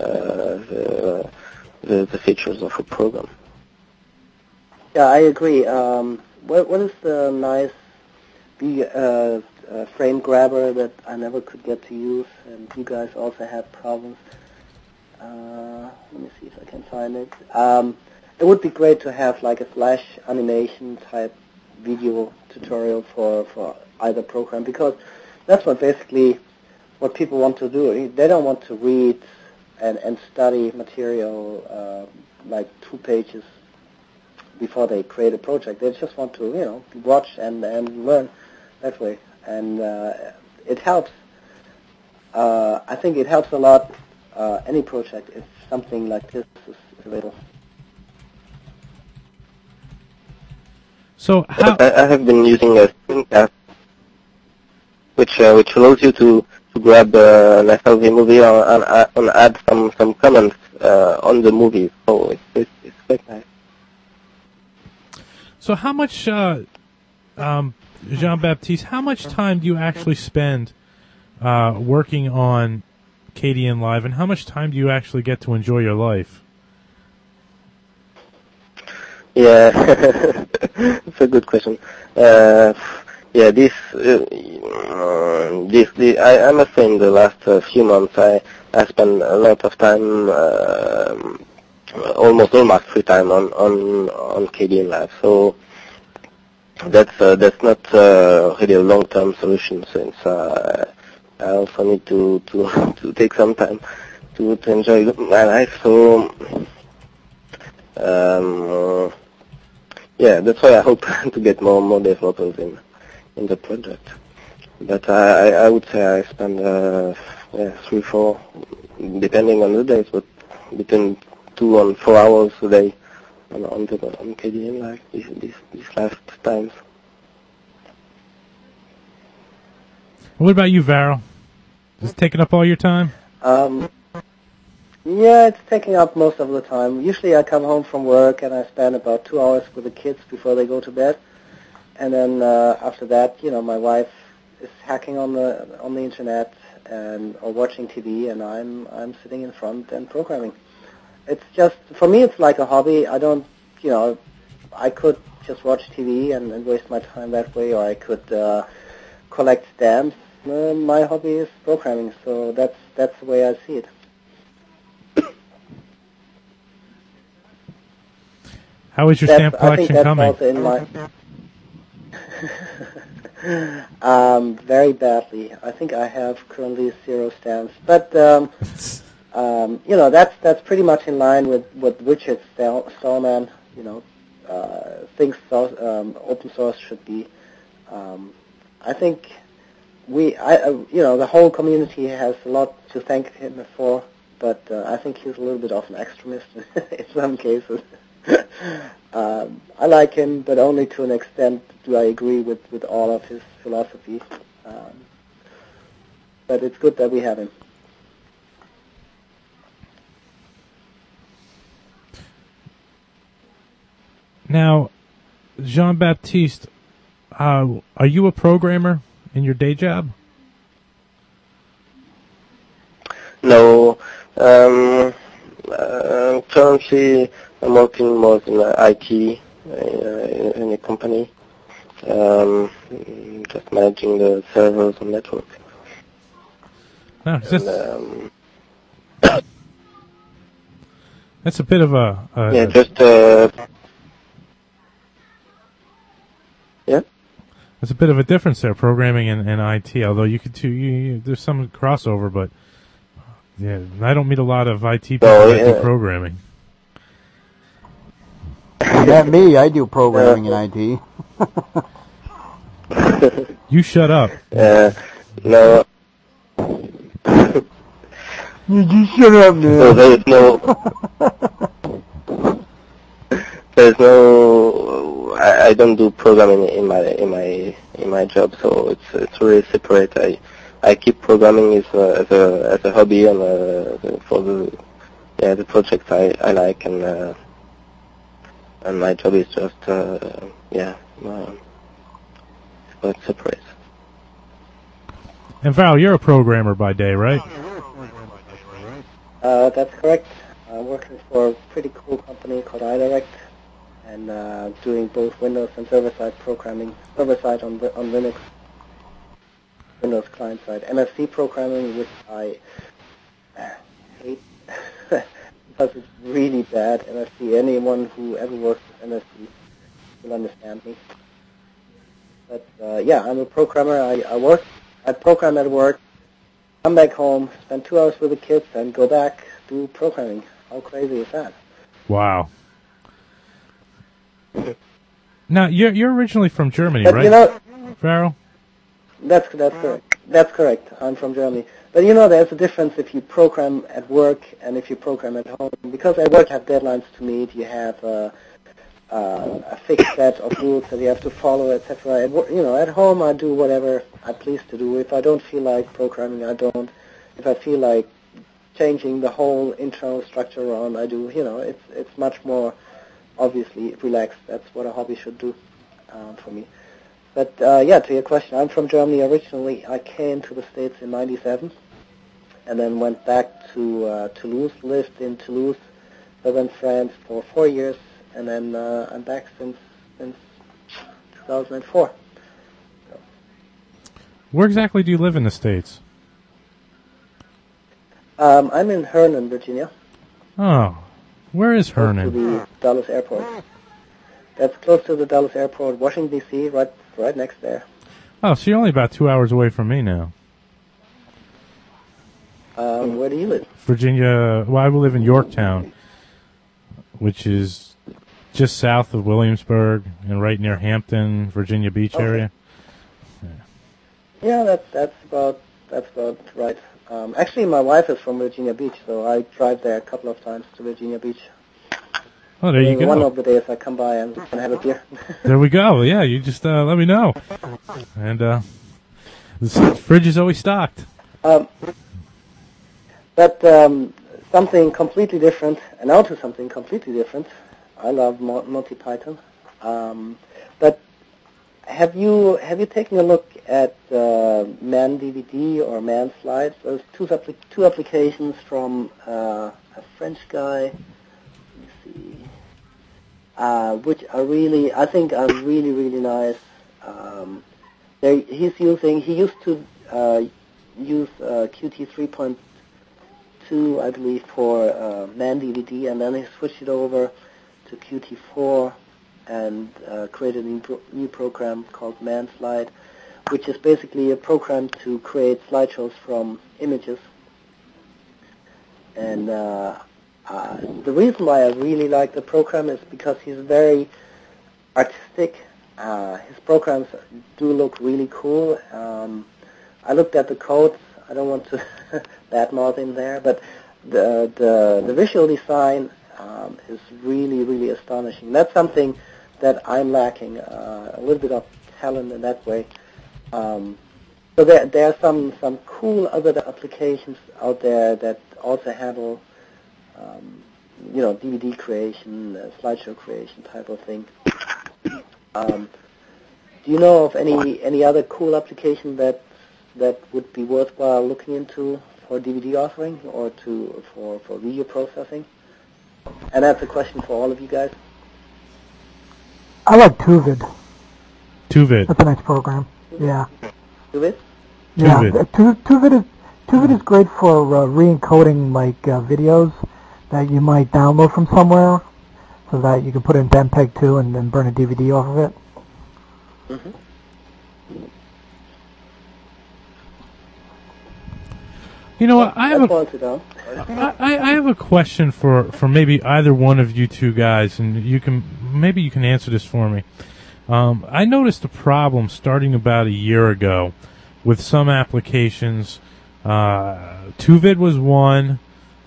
the features of a program. Yeah, I agree. What is the nice frame grabber that I never could get to use, and you guys also had problems? Let me see if I can find it. It would be great to have like a flash animation type video tutorial for either program, because that's what people want to do. They don't want to read and study material like 2 pages before they create a project. They just want to, watch and learn that way. And it helps. I think it helps a lot, any project, if something like this is available. So how... I have been using a Screencast, which allows you to grab an FLV movie and add some comments on the movie. So it's quite nice. So how much, Jean-Baptiste, how much time do you actually spend working on KDN Live, and how much time do you actually get to enjoy your life? Yeah, it's a good question. I must say in the last few months I spent a lot of time, almost all my free time on KDN Live. So that's not really a long-term solution, since I also need to take some time to enjoy my life. So that's why I hope to get more developers in the project. But I would say I spend 3-4, depending on the days, but between 2 and 4 hours a day on KDN Live these last times. What about you, Varel? Is it taking up all your time? Yeah, it's taking up most of the time. Usually I come home from work and I spend about 2 hours with the kids before they go to bed. And then after that, my wife is hacking on the internet or watching TV, and I'm sitting in front and programming. It's just, for me, it's like a hobby. I don't, I could just watch TV and waste my time that way, or I could collect stamps. My hobby is programming, so that's the way I see it. How is your stamp collection coming? Also in very badly. I think I have currently 0 stamps, but that's pretty much in line with what Richard Stallman thinks open source should be. I think the whole community has a lot to thank him for, but I think he's a little bit of an extremist in some cases. I like him, but only to an extent do I agree with all of his philosophy. But it's good that we have him. Now, Jean-Baptiste, are you a programmer in your day job? No. Currently, I'm working more in IT in a company, just managing the servers and network. No, that's a bit of a There's a bit of a difference there, programming and IT. Although you could there's some crossover, but yeah, I don't meet a lot of IT people that do programming. Not me. I do programming in IT. You shut up. No. You just shut up now. So there's no. I don't do programming in my job, so it's really separate. I keep programming as a hobby and for the projects I like, and my job is just quite separate. And Val, you're a programmer by day, right? That's correct. I'm working for a pretty cool company called iDirect, and doing both Windows and server-side programming. Server-side on Linux, Windows client-side. MFC programming, which I hate because it's really bad. MFC. Anyone who ever works with MFC will understand me. But I'm a programmer. I program at work, come back home, spend 2 hours with the kids, and go back do programming. How crazy is that? Wow. Now, you're originally from Germany, but, right? You know, Farrell? That's correct. That's correct. I'm from Germany. But you know, there's a difference if you program at work and if you program at home. Because at work you have deadlines to meet, you have a fixed set of rules that you have to follow, etc. At home I do whatever I please to do. If I don't feel like programming, I don't. If I feel like changing the whole internal structure around, I do. It's much more obviously relaxed. That's what a hobby should do for me. But to your question, I'm from Germany originally. I came to the States in '97, and then went back to Toulouse. Lived in Toulouse, lived in France for 4 years, and then I'm back since 2004. Where exactly do you live in the States? I'm in Herndon, Virginia. Oh, where is Herndon? Close to the Dallas Airport. That's close to the Dallas Airport, Washington D.C., right next there. Oh, so you're only about 2 hours away from me now. Where do you live? Virginia. Well, I live in Yorktown, which is just south of Williamsburg and right near Hampton, Virginia Beach area. Yeah, that's about right. Actually, my wife is from Virginia Beach, so I drive there a couple of times to Virginia Beach. Oh, there you go. One of the days I come by and have a beer. There we go. Yeah, you just let me know. And the fridge is always stocked. But something completely different, and now to something completely different. I love Monty Python. But have you taken a look at Man DVD or Man Slides? There's two applications from a French guy. Let me see. Which are really, I think, are really, really nice. He used to use Qt 3.2, I believe, for Man DVD, and then he switched it over to Qt 4 and created a new program called Man Slide, which is basically a program to create slideshows from images. And the reason why I really like the program is because he's very artistic. His programs do look really cool. I looked at the codes. I don't want to badmouth him there, but the visual design is really, really astonishing. That's something that I'm lacking, a little bit of talent in that way. So there are some cool other applications out there that also handle DVD creation, slideshow creation type of thing. Do you know of any other cool application that would be worthwhile looking into for DVD authoring or for video processing? And that's a question for all of you guys. I like Tuvid. Tuvid. That's a nice program. Yeah. Tuvid? Yeah. Tuvid is great for re-encoding videos that you might download from somewhere, so that you can put it in MPEG 2 and then burn a DVD off of it. Mm-hmm. You know what? I have a question for maybe either one of you two guys, and you can answer this for me. I noticed a problem starting about a year ago with some applications. Tuvid was one,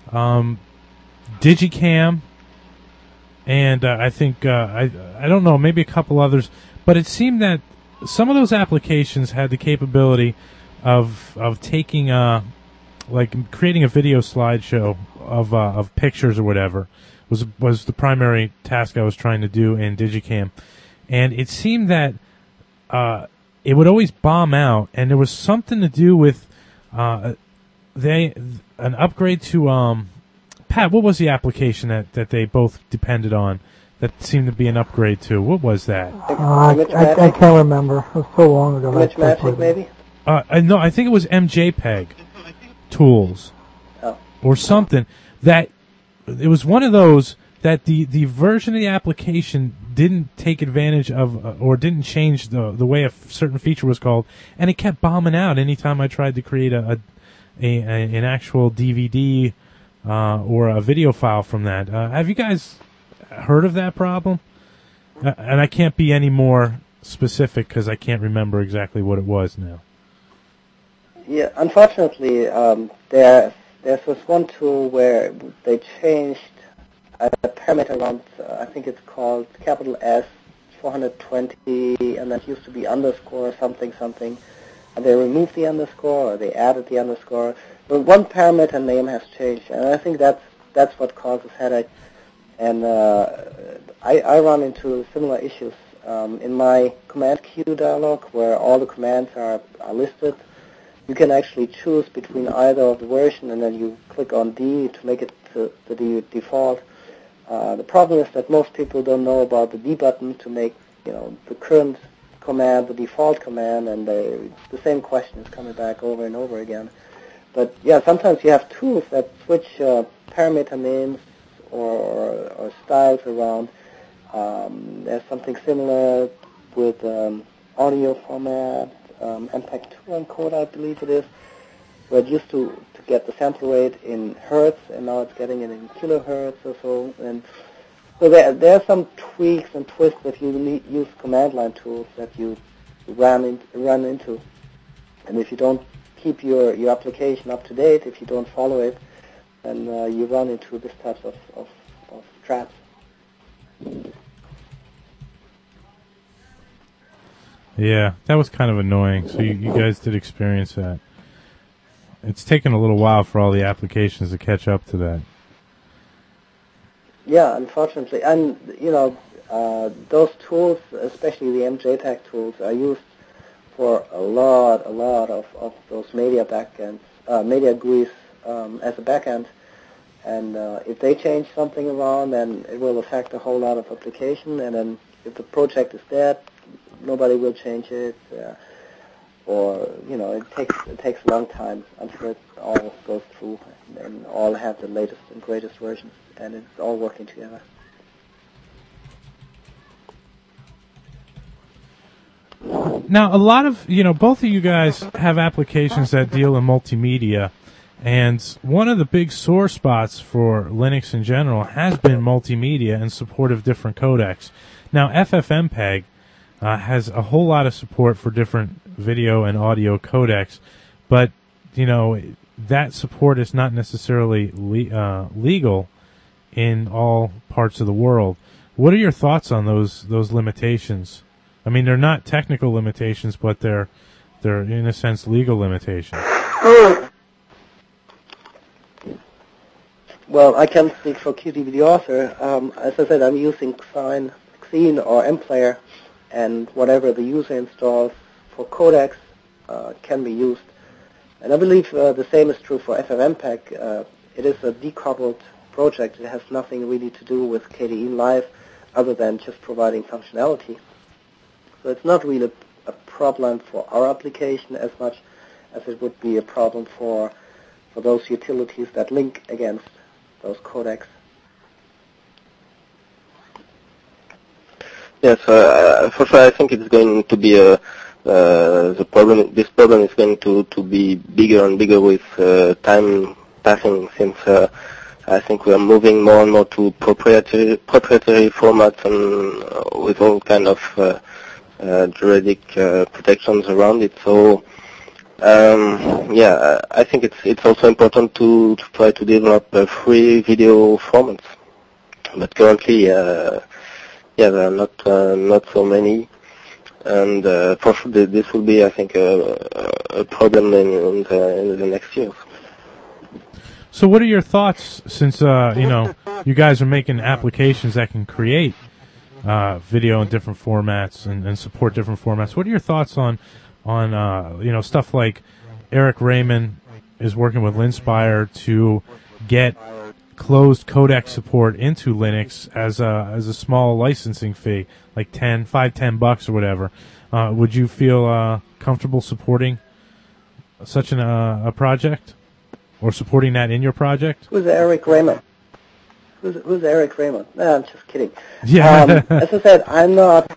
Digicam, and I think I don't know, maybe a couple others. But it seemed that some of those applications had the capability of taking like creating a video slideshow of pictures or whatever was the primary task I was trying to do in Digicam, and it seemed that it would always bomb out, and there was something to do with an upgrade to Pat. What was the application that they both depended on that seemed to be an upgrade to? What was that? I can't remember. It was so long ago. ImageMagick, maybe? No, I think it was MJPEG Tools or something. That it was one of those that the version of the application didn't take advantage of or didn't change the way a certain feature was called, and it kept bombing out anytime I tried to create an actual DVD or a video file from that. Have you guys heard of that problem? And I can't be any more specific because I can't remember exactly what it was now. Yeah, unfortunately, there's this one tool where they changed a parameter around, I think it's called capital S 420, and that used to be underscore something something, and they removed the underscore or they added the underscore. But one parameter name has changed, and I think that's what causes headache. And I run into similar issues in my command queue dialog, where all the commands are listed. You can actually choose between either of the version, and then you click on D to make it to the default. The problem is that most people don't know about the D button to make the current command the default command, and the same question is coming back over and over again. But yeah, sometimes you have tools that switch parameter names or styles around. There's something similar with audio format, MPEG-2 encoder, I believe it is, where it used to get the sample rate in hertz, and now it's getting it in kilohertz or so. And so there are some tweaks and twists that you use command line tools that you run into. And if you don't keep your application up to date, if you don't follow it, then you run into this type of traps. Yeah, that was kind of annoying. So you guys did experience that. It's taken a little while for all the applications to catch up to that. Yeah, unfortunately. And, those tools, especially the MJTAG tools, are used for a lot of those media backends, media GUIs as a backend. And if they change something around, then it will affect a whole lot of application. And then if the project is dead, nobody will change it. It takes a long time until it all goes through and all have the latest and greatest versions, and it's all working together. Now, a lot of, both of you guys have applications that deal in multimedia, and one of the big sore spots for Linux in general has been multimedia and support of different codecs. Now, FFmpeg has a whole lot of support for different video and audio codecs, but, that support is not necessarily legal in all parts of the world. What are your thoughts on those limitations? I mean, they're not technical limitations, but they're in a sense legal limitations. Well, I can speak for QDVD Author. As I said, I'm using Xine or MPlayer, and whatever the user installs for codecs can be used. And I believe the same is true for FFmpeg. It is a decoupled project. It has nothing really to do with KDE Live other than just providing functionality. So it's not really a problem for our application as much as it would be a problem for those utilities that link against those codecs. Yes, for sure. I think it's going to be the problem. This problem is going to be bigger and bigger with time passing, since I think we are moving more and more to proprietary formats and with all kind of juridic protections around it. So I think it's also important to try to develop free video formats. But currently, there are not so many, and for sure this will be, I think, a problem in the next years. So, what are your thoughts? Since you guys are making applications that can create video in different formats and support different formats. What are your thoughts on stuff like Eric Raymond is working with Linspire to get closed codec support into Linux as a small licensing fee, like $10 or whatever. Would you feel comfortable supporting such a project, or supporting that in your project? Who's Eric Raymond? Who's Eric Raymond? No, I'm just kidding. Yeah. As I said, I'm not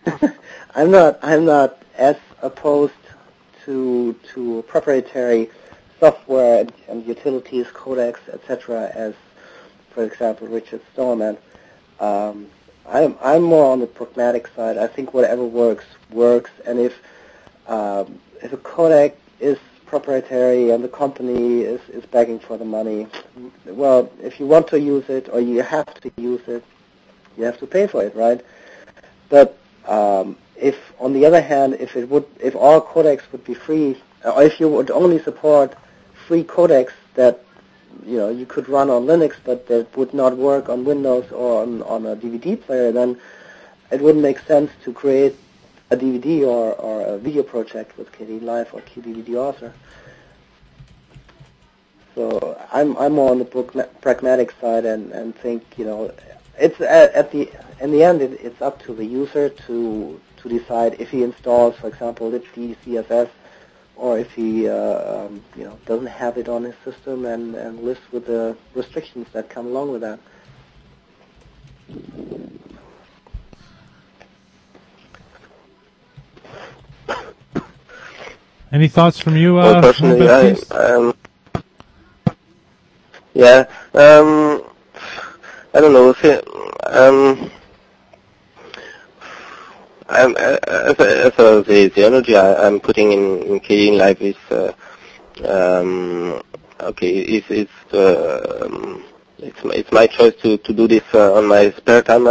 as opposed to proprietary software and utilities, codecs, etc., as, for example, Richard Stallman. I'm more on the pragmatic side. I think whatever works, and if a codec is proprietary and the company is begging for the money, well, if you want to use it or you have to use it, you have to pay for it, right? But if, on the other hand, if all codecs would be free, or if you would only support free codecs that you could run on Linux, but that would not work on Windows or on a DVD player, then it wouldn't make sense to create a DVD or a video project with KDE Live or QDVD Author. So I'm more on the pragmatic side and think it's in the end it's up to the user to decide if he installs, for example, libd CSS, or if he doesn't have it on his system and lives with the restrictions that come along with that. Any thoughts from you? Well, personally, I don't know. The energy I'm putting in KDE Live is it's my choice to do this on my spare time.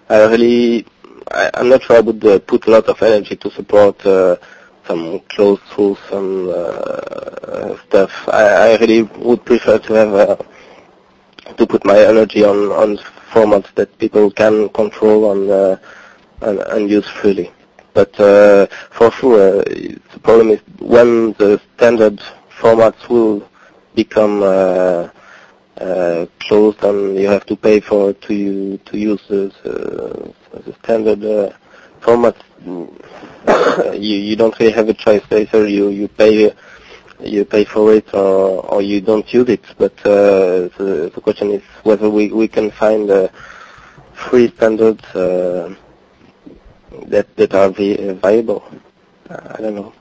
I'm not sure I would put a lot of energy to support some closed source and stuff. I really would prefer to have to put my energy on formats that people can control and use freely. But for sure, the problem is when the standard formats will become closed and you have to pay to use the standard format. You don't really have a choice. Either you pay for it or you don't use it. But the question is whether we can find free standards that are viable. I don't know.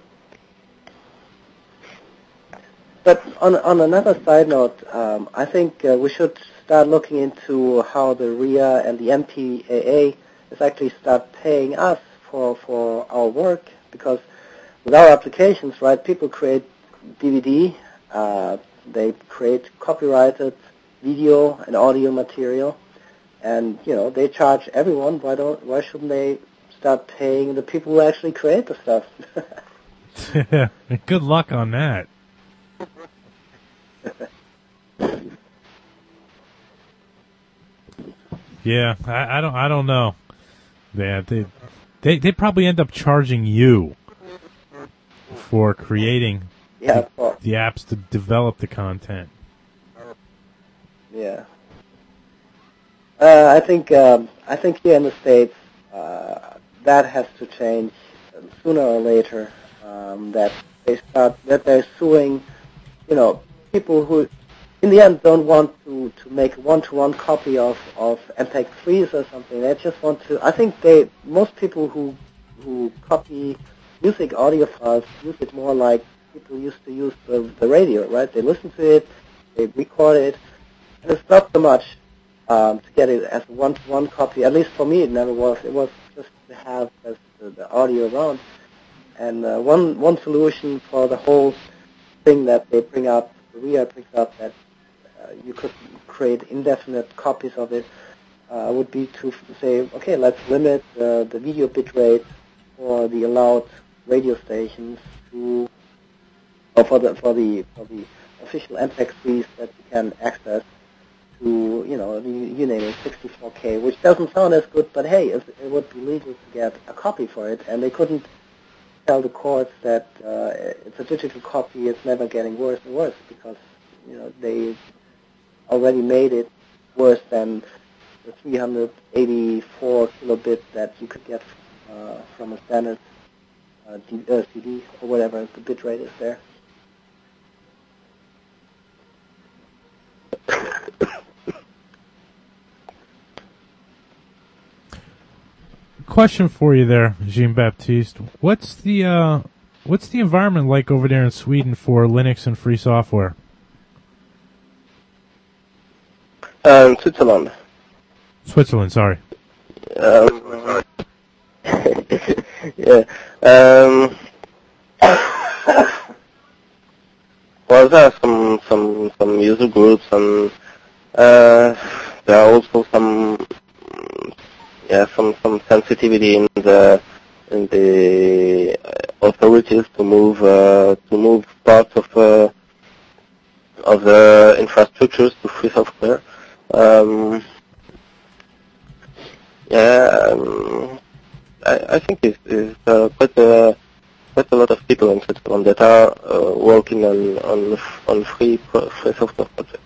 But on another side note, I think we should start looking into how the RIA and the MPAA is actually start paying us for our work, because with our applications, right, people create DVD, they create copyrighted video and audio material, and they charge everyone. Why shouldn't they start paying the people who actually create the stuff? Good luck on that. Yeah, I don't know. They probably end up charging you for creating the apps to develop the content. Yeah. I think here in the States that has to change sooner or later. That they're suing, people who in the end don't want to make a one-to-one copy of MP3s or something. They just want to. I think most people who copy music audio files use it more like people used to use the radio, right? They listen to it, they record it, and it's not so much to get it as a one-to-one copy. At least for me, it never was. It was just to have as the audio around. And one solution for the whole thing that they bring up, the RIA brings up, that you could create indefinite copies of it, would be to say, okay, let's limit the video bitrate for the allowed radio stations to, or for the official MP3s that you can access to, you name it, 64K, which doesn't sound as good, but hey, it would be legal to get a copy for it, and they couldn't tell the courts that it's a digital copy, it's never getting worse and worse, because they already made it worse than the 384 kilobit that you could get from a standard CD or whatever the bit rate is there. Question for you there, Jean-Baptiste. What's the environment like over there in Sweden for Linux and free software? Switzerland. Switzerland, sorry. Yeah. Well, there are some user groups, and there are also some sensitivity in the authorities to move parts of the infrastructures to free software. I think it's quite a lot of people in Switzerland that are working on free software projects.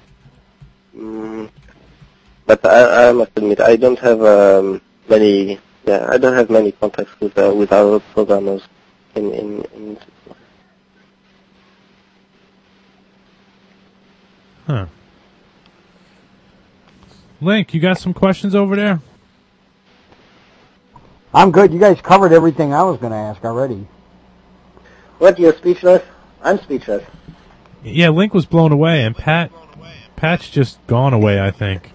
But I must admit, I don't have many contacts with our programmers in Switzerland. Huh. Link, you got some questions over there? I'm good. You guys covered everything I was going to ask already. What, you're speechless? I'm speechless. Yeah, Link was blown away, and Pat's just gone away, I think.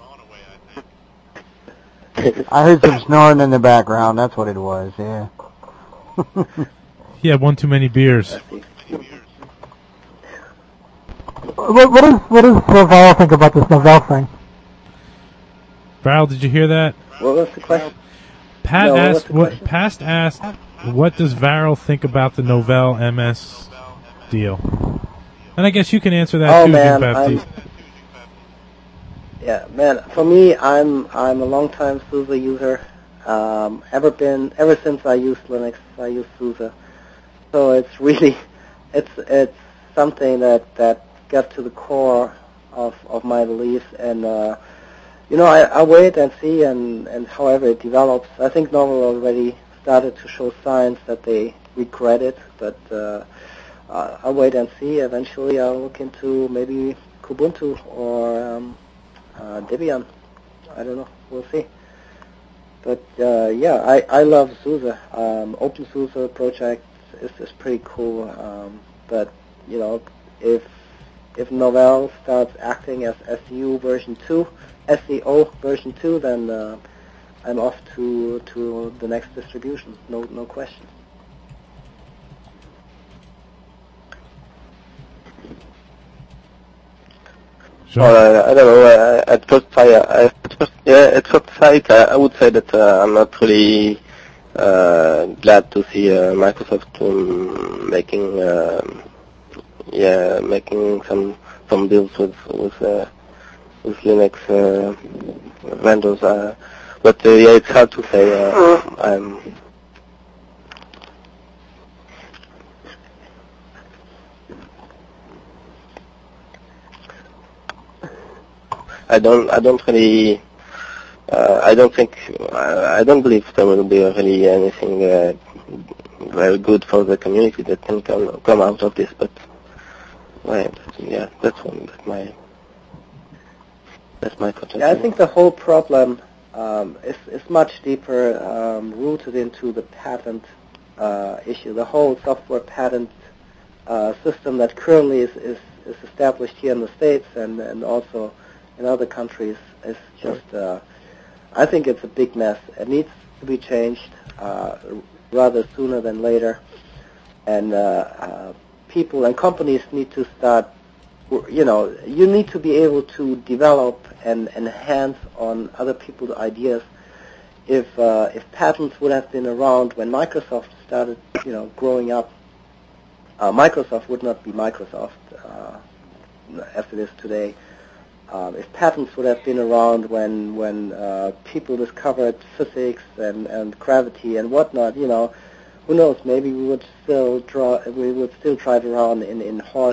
I heard some snoring in the background. That's what it was, yeah. He had one too many beers. What does Val think about this Novell thing? Val, did you hear that? What was the question? Pat asked, what does Varel think about the Novell MS deal? And I guess you can answer that too, man, Jean-Baptiste. Yeah, man. For me, I'm a long-time SUSE user. Ever since I used Linux, I use SUSE. So it's really, it's something that got to the core of my beliefs, and I wait and see, and however it develops. I think Novell already started to show signs that they regret it, but I'll wait and see. Eventually, I'll look into maybe Kubuntu or Debian. I don't know. We'll see. But I love SUSE. OpenSUSE project is pretty cool. But if Novell starts acting as SCO version 2, then I'm off to the next distribution. No question. Well, I don't know. At first sight, I would say that I'm not really glad to see Microsoft making some deals with Linux vendors. But it's hard to say. I don't believe there will be really anything very good for the community that can come out of this. But that's my thought. Yeah, I think the whole problem is much deeper, rooted into the patent issue. The whole software patent system that currently is established here in the States and also in other countries is just, I think it's a big mess. It needs to be changed rather sooner than later. And people and companies need to start, you need to be able to develop and enhance on other people's ideas. If patents would have been around when Microsoft started, growing up, Microsoft would not be Microsoft as it is today. If patents would have been around when people discovered physics and gravity and whatnot, who knows? Maybe we would still try to run in horse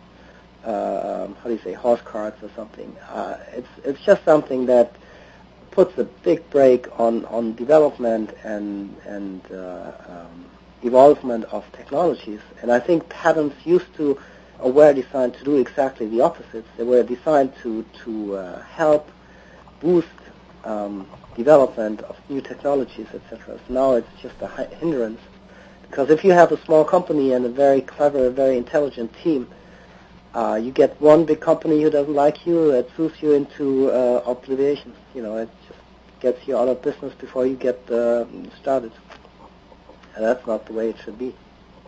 carts or something. It's just something that puts a big brake on development and evolvement of technologies. And I think patents were designed to do exactly the opposites. They were designed to help boost development of new technologies, etc. So now it's just a hindrance. Because if you have a small company and a very clever, very intelligent team, you get one big company who doesn't like you, that throws you into oblivion. It just gets you out of business before you get started. And that's not the way it should be.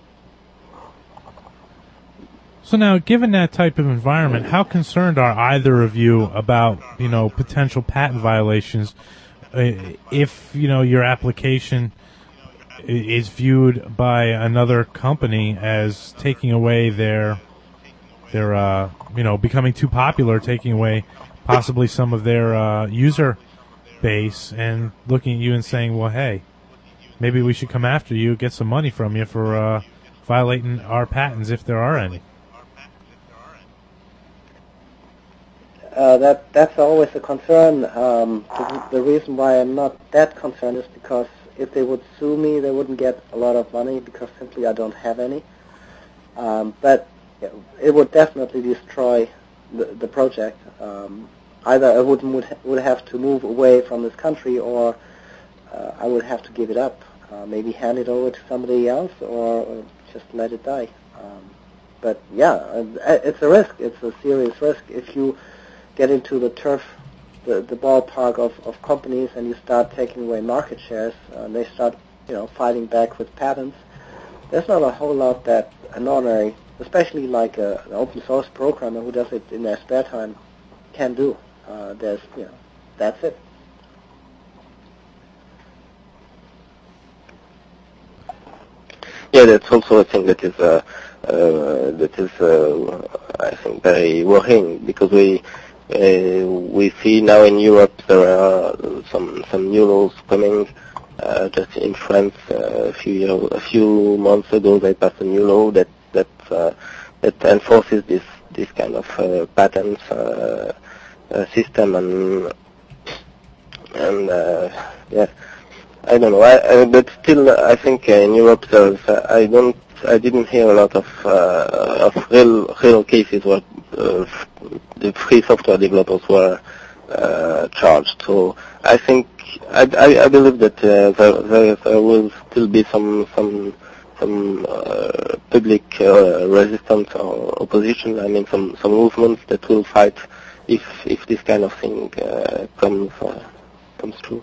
So now, given that type of environment, how concerned are either of you about, potential patent violations if, your application is viewed by another company as taking away their becoming too popular, taking away possibly some of their user base, and looking at you and saying, well, hey, maybe we should come after you, get some money from you for violating our patents if there are any? That's always a concern. The reason why I'm not that concerned is because if they would sue me, they wouldn't get a lot of money because simply I don't have any. But it would definitely destroy the project. Either I would have to move away from this country, or I would have to give it up. Maybe hand it over to somebody else, or just let it die. But yeah, it's a risk. It's a serious risk if you get into the turf, the ballpark of companies, and you start taking away market shares. They start, fighting back with patents. There's not a whole lot that an ordinary, especially like an open source programmer who does it in their spare time, can do. That's it. Yeah, that's also a thing that is I think very worrying, because we see now in Europe there are some new laws coming. Just in France, a few months ago, they passed a new law that enforces this kind of patent system, and yeah, I don't know. But still, I think in Europe I didn't hear a lot of real cases where the free software developers were charged. So I think I believe that there will still be some public resistance or opposition. I mean, some movements that will fight if this kind of thing comes true.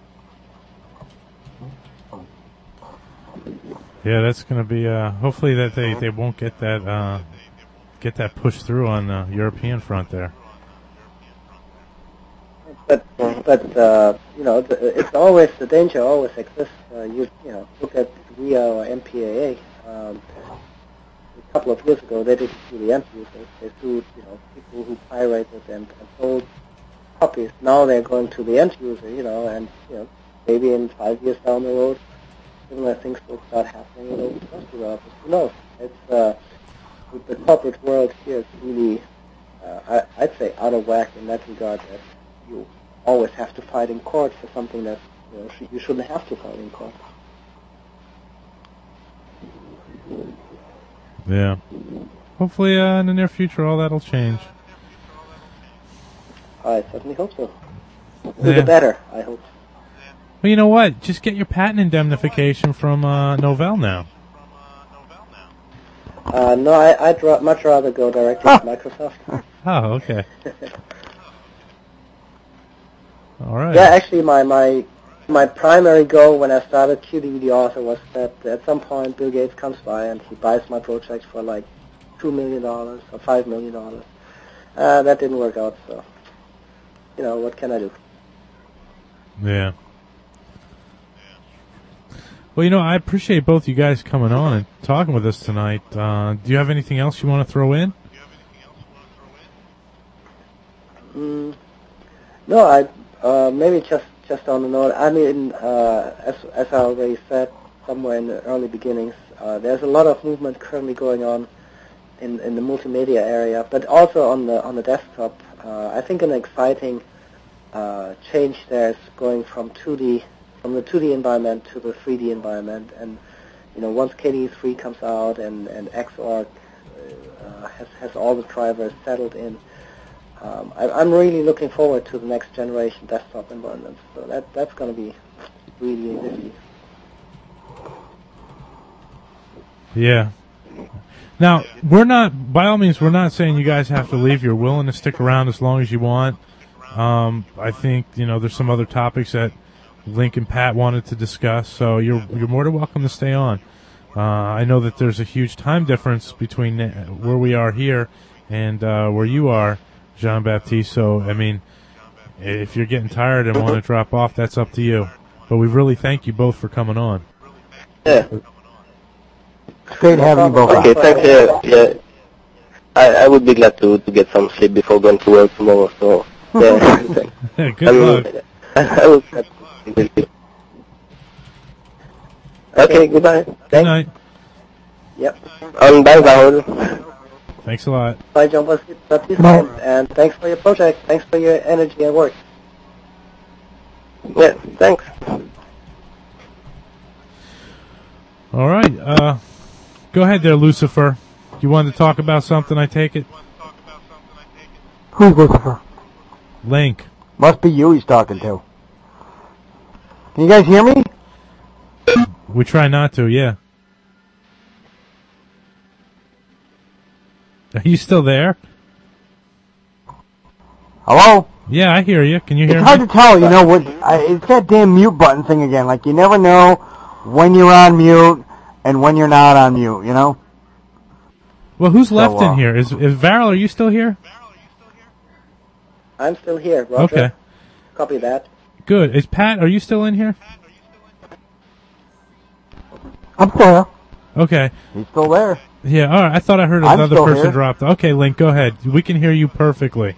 Yeah, that's going to be. Hopefully that they won't get that pushed through on the European front there. But it's always, the danger always exists. Look at RIA or MPAA. A couple of years ago, they didn't sue the end users. They sued people who pirated and sold copies. Now they're going to the end user, and maybe in 5 years down the road, similar things will start happening with open source developers. Who knows? It's the corporate world here is really, I'd say, out of whack in that regard. That you always have to fight in court for something that you shouldn't have to fight in court. Yeah. Hopefully, in the near future, all that'll change. I certainly hope so. For the better, I hope. Well, you know what? Just get your patent indemnification from Novell now. No, I'd much rather go directly to Microsoft. Oh, okay. All right. Yeah, actually, my primary goal when I started QDVD Author was that at some point Bill Gates comes by and he buys my project for like $2 million or $5 million. That didn't work out, so what can I do? Yeah. Well, I appreciate both you guys coming on and talking with us tonight. Do you have anything else you want to throw in? No, I maybe just on the note. I mean, as I already said somewhere in the early beginnings, there's a lot of movement currently going on in the multimedia area, but also on the desktop. I think an exciting change there is going from the 2D environment to the 3D environment, and once KDE3 comes out and Xorg has all the drivers settled in, I'm really looking forward to the next generation desktop environment. So that's going to be really nifty. Yeah. Now, by all means, we're not saying you guys have to leave. You're willing to stick around as long as you want. I think, there's some other topics that Link and Pat wanted to discuss, so you're more than welcome to stay on. I know that there's a huge time difference between where we are here and where you are, Jean-Baptiste, so, if you're getting tired and want to drop off, that's up to you. But we really thank you both for coming on. Yeah. Great having you both. Okay, thanks. Yeah. I would be glad to get some sleep before going to work tomorrow, so, yeah. Good luck. I will start with you. Okay, goodbye. Good night. Yep. Bye, Rahul. Thanks a lot. Bye, Jean-Baptiste, and thanks for your project. Thanks for your energy and work. Yeah, thanks. All right. Go ahead there, Lucifer. You wanted to talk about something, I take it? Who's Lucifer? Link. Must be you he's talking to. Can you guys hear me? We try not to, yeah. Are you still there? Hello? Yeah, I hear you. Can you hear me? It's hard to tell, it's that damn mute button thing again. Like, you never know when you're on mute and when you're not on mute, Well, who's left in here? Is Varel, are you still here? I'm still here, Roger. Okay. Copy that. Good. Is Pat, are you still in here? I'm still here. Okay. He's still there. Yeah, all right. I thought I heard I'm another still person here. dropped. Okay, Link, go ahead. We can hear you perfectly.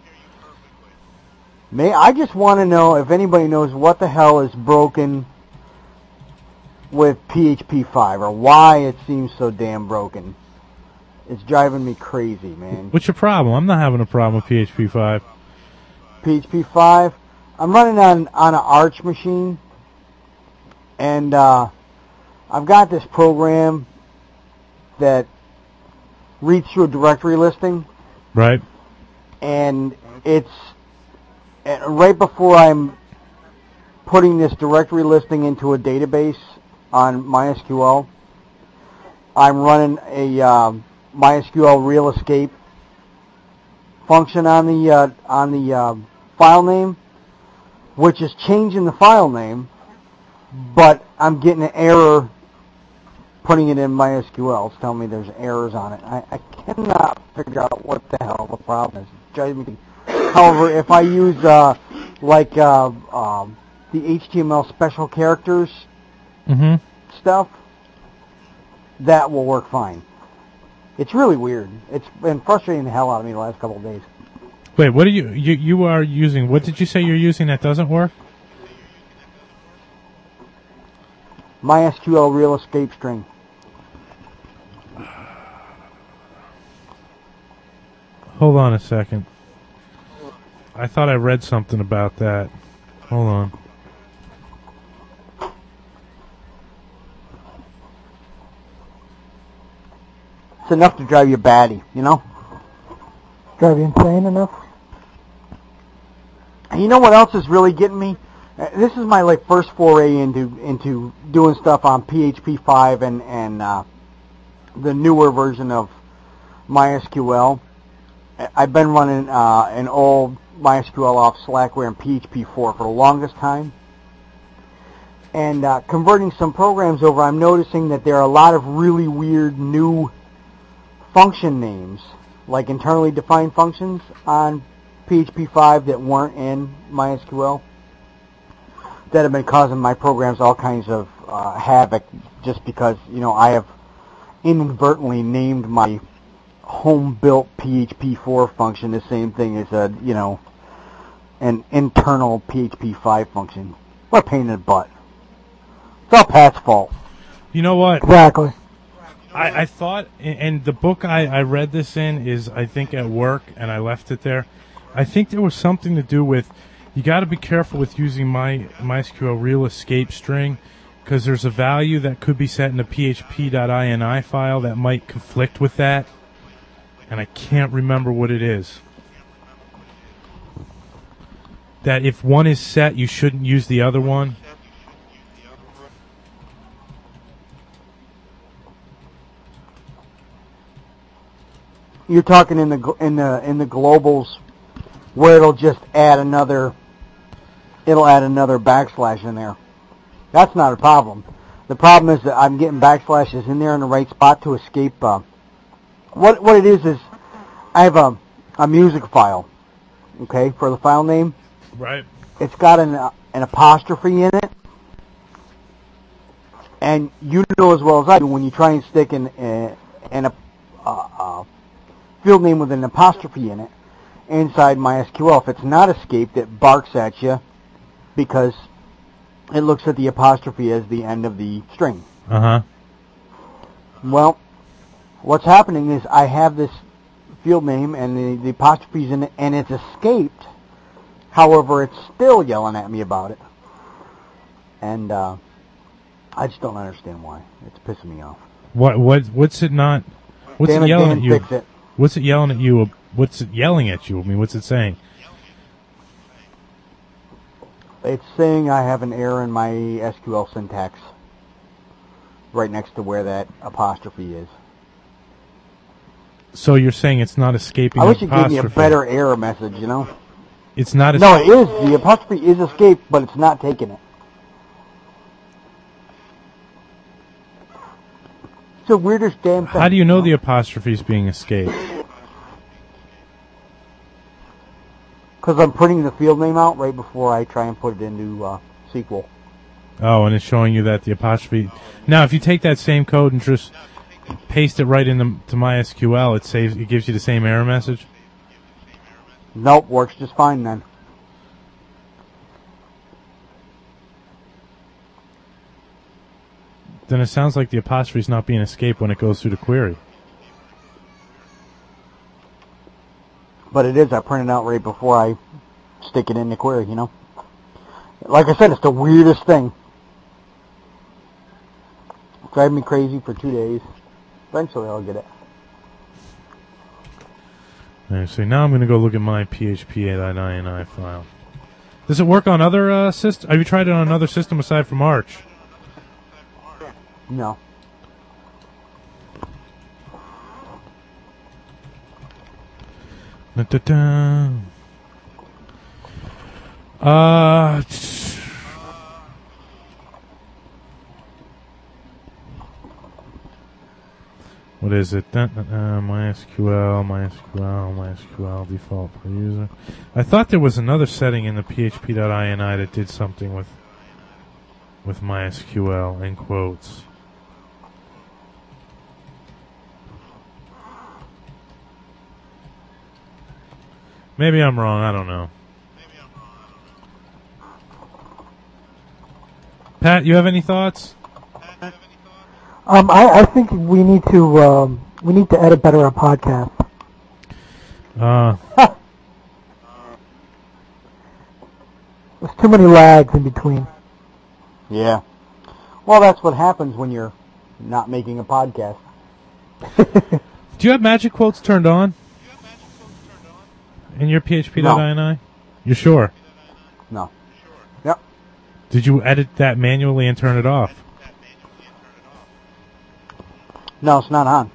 I just want to know if anybody knows what the hell is broken with PHP 5 or why it seems so damn broken. It's driving me crazy, man. What's your problem? I'm not having a problem with PHP 5. PHP 5, I'm running on an Arch machine, and I've got this program that reads through a directory listing. Right. And it's right before I'm putting this directory listing into a database on MySQL, I'm running a MySQL real escape function on the file name, which is changing the file name, but I'm getting an error putting it in MySQL. It's telling me there's errors on it. I cannot figure out what the hell the problem is. It's driving me. However, if I use the HTML special characters stuff, that will work fine. It's really weird. It's been frustrating the hell out of me the last couple of days. Wait, what are you are using? What did you say you're using that doesn't work? MySQL real escape string. Hold on a second. I thought I read something about that. Hold on. It's enough to drive you batty, Drive you insane enough? And you know what else is really getting me? This is my first foray into doing stuff on PHP 5 and the newer version of MySQL. I've been running an old MySQL off Slackware and PHP 4 for the longest time. And converting some programs over, I'm noticing that there are a lot of really weird new function names, like internally defined functions on PHP 5 that weren't in MySQL, that have been causing my programs all kinds of havoc just because, I have inadvertently named my home-built PHP 4 function the same thing as an internal PHP 5 function. What a pain in the butt. It's all Pat's fault. You know what? Exactly. I thought, and the book I read this in is, I think, at work, and I left it there. I think there was something to do with, you got to be careful with using MySQL real escape string, because there's a value that could be set in a php.ini file that might conflict with that, and I can't remember what it is. That if one is set, you shouldn't use the other one. You're talking in the globals where it'll just add another backslash in there. That's not a problem. The problem is that I'm getting backslashes in there in the right spot to escape. What it is I have a music file, okay, for the file name. Right. It's got an apostrophe in it. And you know as well as I do, when you try and stick a field name with an apostrophe in it inside MySQL, if it's not escaped, it barks at you because it looks at the apostrophe as the end of the string. Uh-huh. Well, what's happening is I have this field name and the apostrophe's in it, and it's escaped. However, it's still yelling at me about it. And I just don't understand why. It's pissing me off. What's it not? What's Damn it yelling at you? Fix it. What's it yelling at you? What's it yelling at you? I mean, what's it saying? It's saying I have an error in my SQL syntax right next to where that apostrophe is. So you're saying it's not escaping I the wish it gave me a better error message, you know? It's not... No, it is. The apostrophe is escaped, but it's not taking it. It's the weirdest damn thing. How do you know the apostrophe is being escaped? Because I'm printing the field name out right before I try and put it into SQL. Oh, and it's showing you that the apostrophe... Now, if you take that same code and just paste it right into MySQL, it gives you the same error message? Nope, works just fine then. Then it sounds like the apostrophe is not being escaped when it goes through the query. But it is. I print it out right before I stick it in the query, you know? Like I said, it's the weirdest thing. It drives me crazy for 2 days. Eventually I'll get it. So now I'm going to go look at my PHP.ini file. Does it work on other systems? Have you tried it on another system aside from Arch? No. What is it? MySQL default per user. I thought there was another setting in the PHP.ini that did something with MySQL in quotes. Maybe I'm wrong. I don't know. Pat, you have any thoughts? I think we need to edit better our podcast. There's too many lags in between. Yeah. Well, that's what happens when you're not making a podcast. Do you have magic quotes turned on? In your PHP.ini? No. You sure? No. Yep. Did you edit that manually and turn it off? No, it's not on.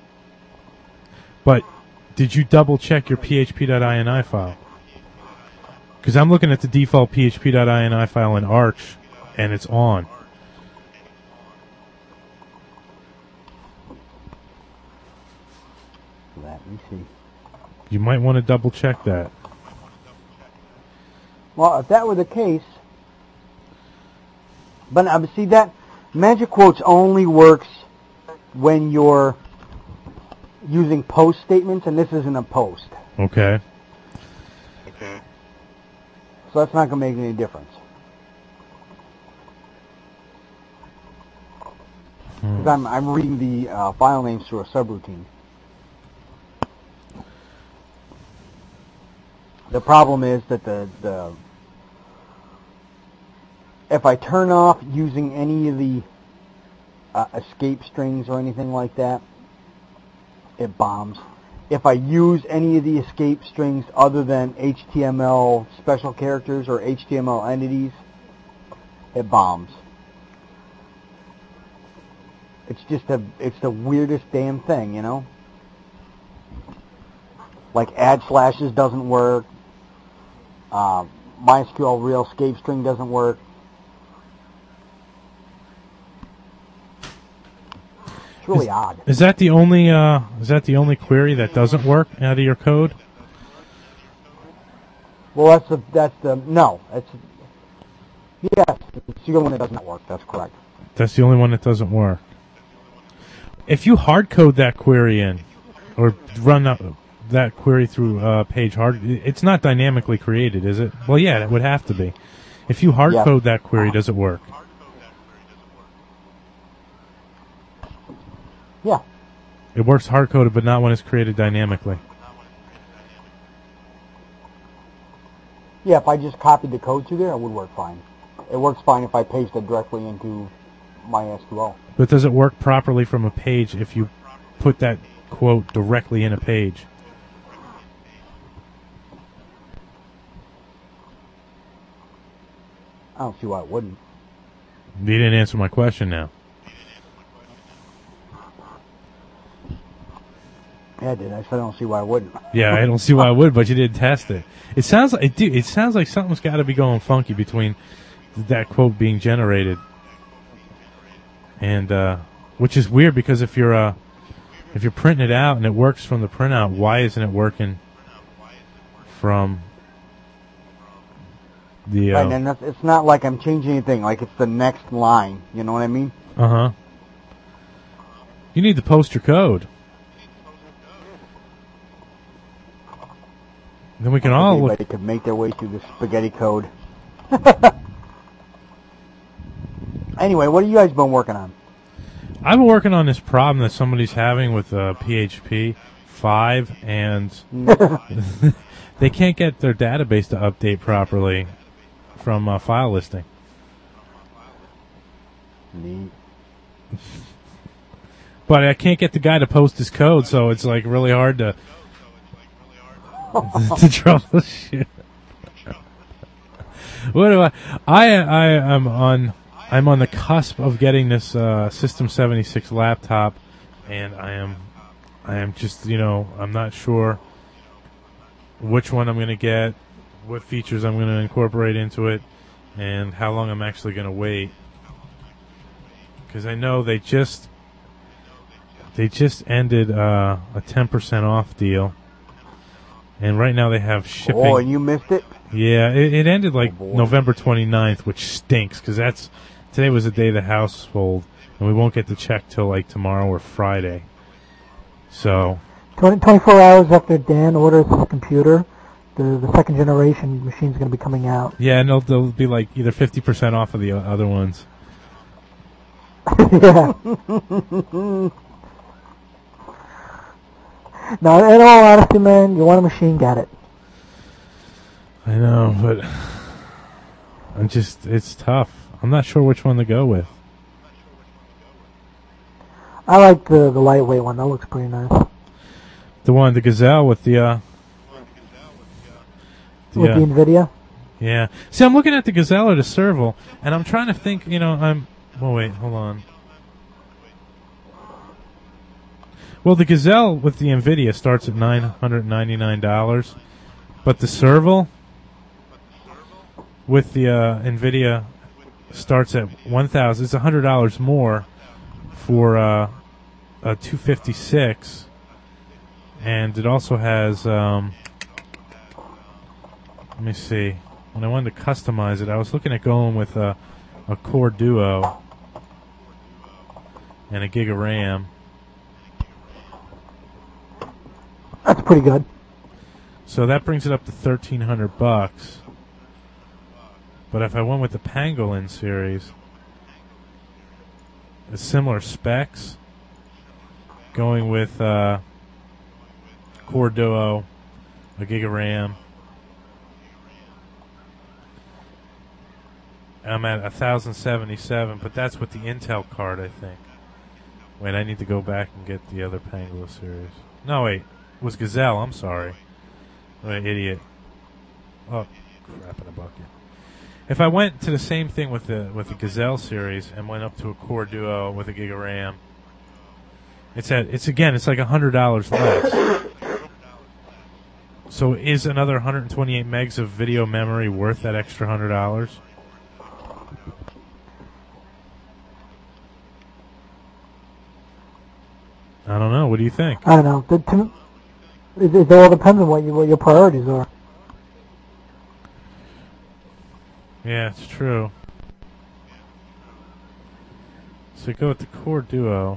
But did you double check your PHP.ini file? Because I'm looking at the default PHP.ini file in Arch, and it's on. Let me see. You might want to double check that. Well, if that were the case, but see that magic quotes only works when you're using post statements, and this isn't a post. Okay. So that's not going to make any difference. Because I'm reading the file names through a subroutine. The problem is that the if I turn off using any of the escape strings or anything like that, it bombs. If I use any of the escape strings other than HTML special characters or HTML entities, it bombs. It's the weirdest damn thing, you know? Like add slashes doesn't work. MySQL real escape string doesn't work. It's really odd. Is that the only query that doesn't work out of your code? Well, yes, it's the only one that doesn't work. That's correct. That's the only one that doesn't work. If you hard code that query in, or run that query through page hard, it's not dynamically created, is it? Well, yeah, it would have to be. If you hard code that query, does it work? Yeah. It works hard coded, but not when it's created dynamically. Yeah, if I just copied the code to there, it would work fine. It works fine if I paste it directly into MySQL. But does it work properly from a page if you put that quote directly in a page? I don't see why it wouldn't. You didn't answer my question now. Yeah, I did. I said I don't see why it wouldn't. Yeah, I don't see why I would, but you didn't test it. It sounds like something's got to be going funky between that quote being generated, and which is weird because if you're printing it out and it works from the printout, why isn't it working from the? Right, and it's not like I'm changing anything. Like it's the next line. You know what I mean? You need to post your code. Then we can all look. Anybody could make their way through the spaghetti code. Anyway, what have you guys been working on? I've been working on this problem that somebody's having with PHP 5, and they can't get their database to update properly from file listing. Neat. But I can't get the guy to post his code, so it's like really hard to troubleshoot. What do I'm on the cusp of getting this System 76 laptop, and I am just, I'm not sure which one I'm going to get, what features I'm going to incorporate into it, and how long I'm actually going to wait. Because I know they just ended a 10% off deal, and right now they have shipping. Oh, and you missed it? Yeah, it ended like November 29th, which stinks because today was the day of the household, and we won't get the check till like tomorrow or Friday. So 24 hours after Dan orders his computer, the second generation machine's going to be coming out. Yeah, and they'll be like either 50% off of the other ones. Yeah. Now, in all honesty, man, you want a machine, get it. I know, but it's tough. I'm not sure which one to go with. I like the lightweight one. That looks pretty nice. The Gazelle with the NVIDIA? Yeah. See, I'm looking at the Gazelle or the Serval, and I'm trying to think, wait, hold on. Well, the Gazelle with the NVIDIA starts at $999, but the Serval with the NVIDIA starts at $1,000. It's $100 more for a 256, and it also has. Let me see. When I wanted to customize it, I was looking at going with a Core Duo and a gig of RAM. That's pretty good. So that brings it up to $1,300. But if I went with the Pangolin series, it's similar specs, going with Core Duo, a gig of RAM, I'm at 1,077, but that's with the Intel card, I think. Wait, I need to go back and get the other Pangolin series. No, wait. It was Gazelle. I'm sorry. I'm an idiot. Oh, crap in a bucket. If I went to the same thing with the Gazelle series and went up to a Core Duo with a gig of RAM, it's like $100 less. So is another 128 megs of video memory worth that extra $100? I don't know. What do you think? I don't know. It all depends on what your priorities are. Yeah, it's true. So go with the Core Duo.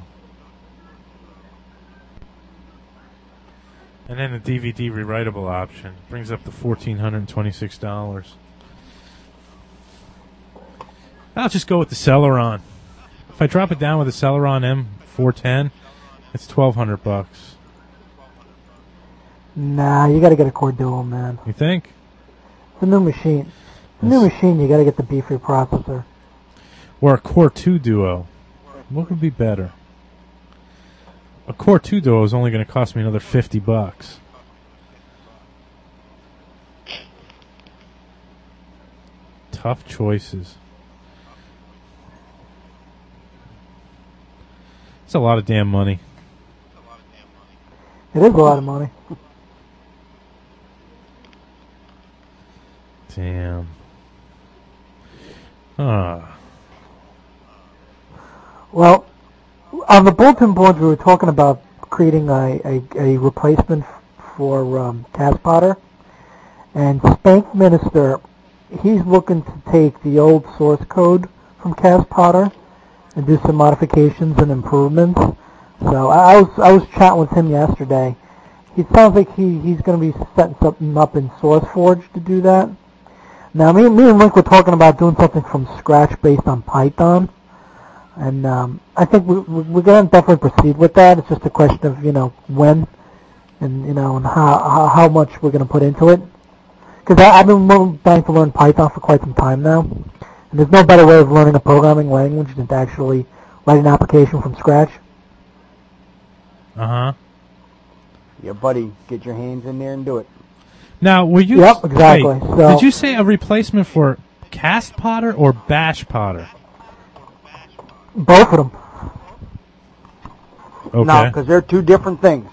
And then the DVD rewritable option brings up to $1,426. I'll just go with the Celeron. If I drop it down with the Celeron M410, it's $1,200. Nah, you got to get a Core Duo, man. You think? It's a new machine. It's a new machine. You got to get the beefier processor. Or a Core 2 Duo. What would be better? A Core 2 Duo is only going to cost me another $50. Tough choices. It's a lot of damn money. It is a lot of money. Damn. Well, on the bulletin boards, we were talking about creating a replacement for Cass Potter. And Spank Minister, he's looking to take the old source code from Cass Potter and do some modifications and improvements. So I was chatting with him yesterday. It sounds like he's going to be setting something up in SourceForge to do that. Now, me and Link were talking about doing something from scratch based on Python. And I think we're going to definitely proceed with that. It's just a question of, when and, and how much we're going to put into it. Because I've been trying to learn Python for quite some time now. And there's no better way of learning a programming language than to actually write an application from scratch. Uh-huh. Yeah, buddy, get your hands in there and do it. Now, were you... Yep, exactly. Wait, So, did you say a replacement for Cast Potter or Bash Potter? Both of them. Okay. No, because they're two different things.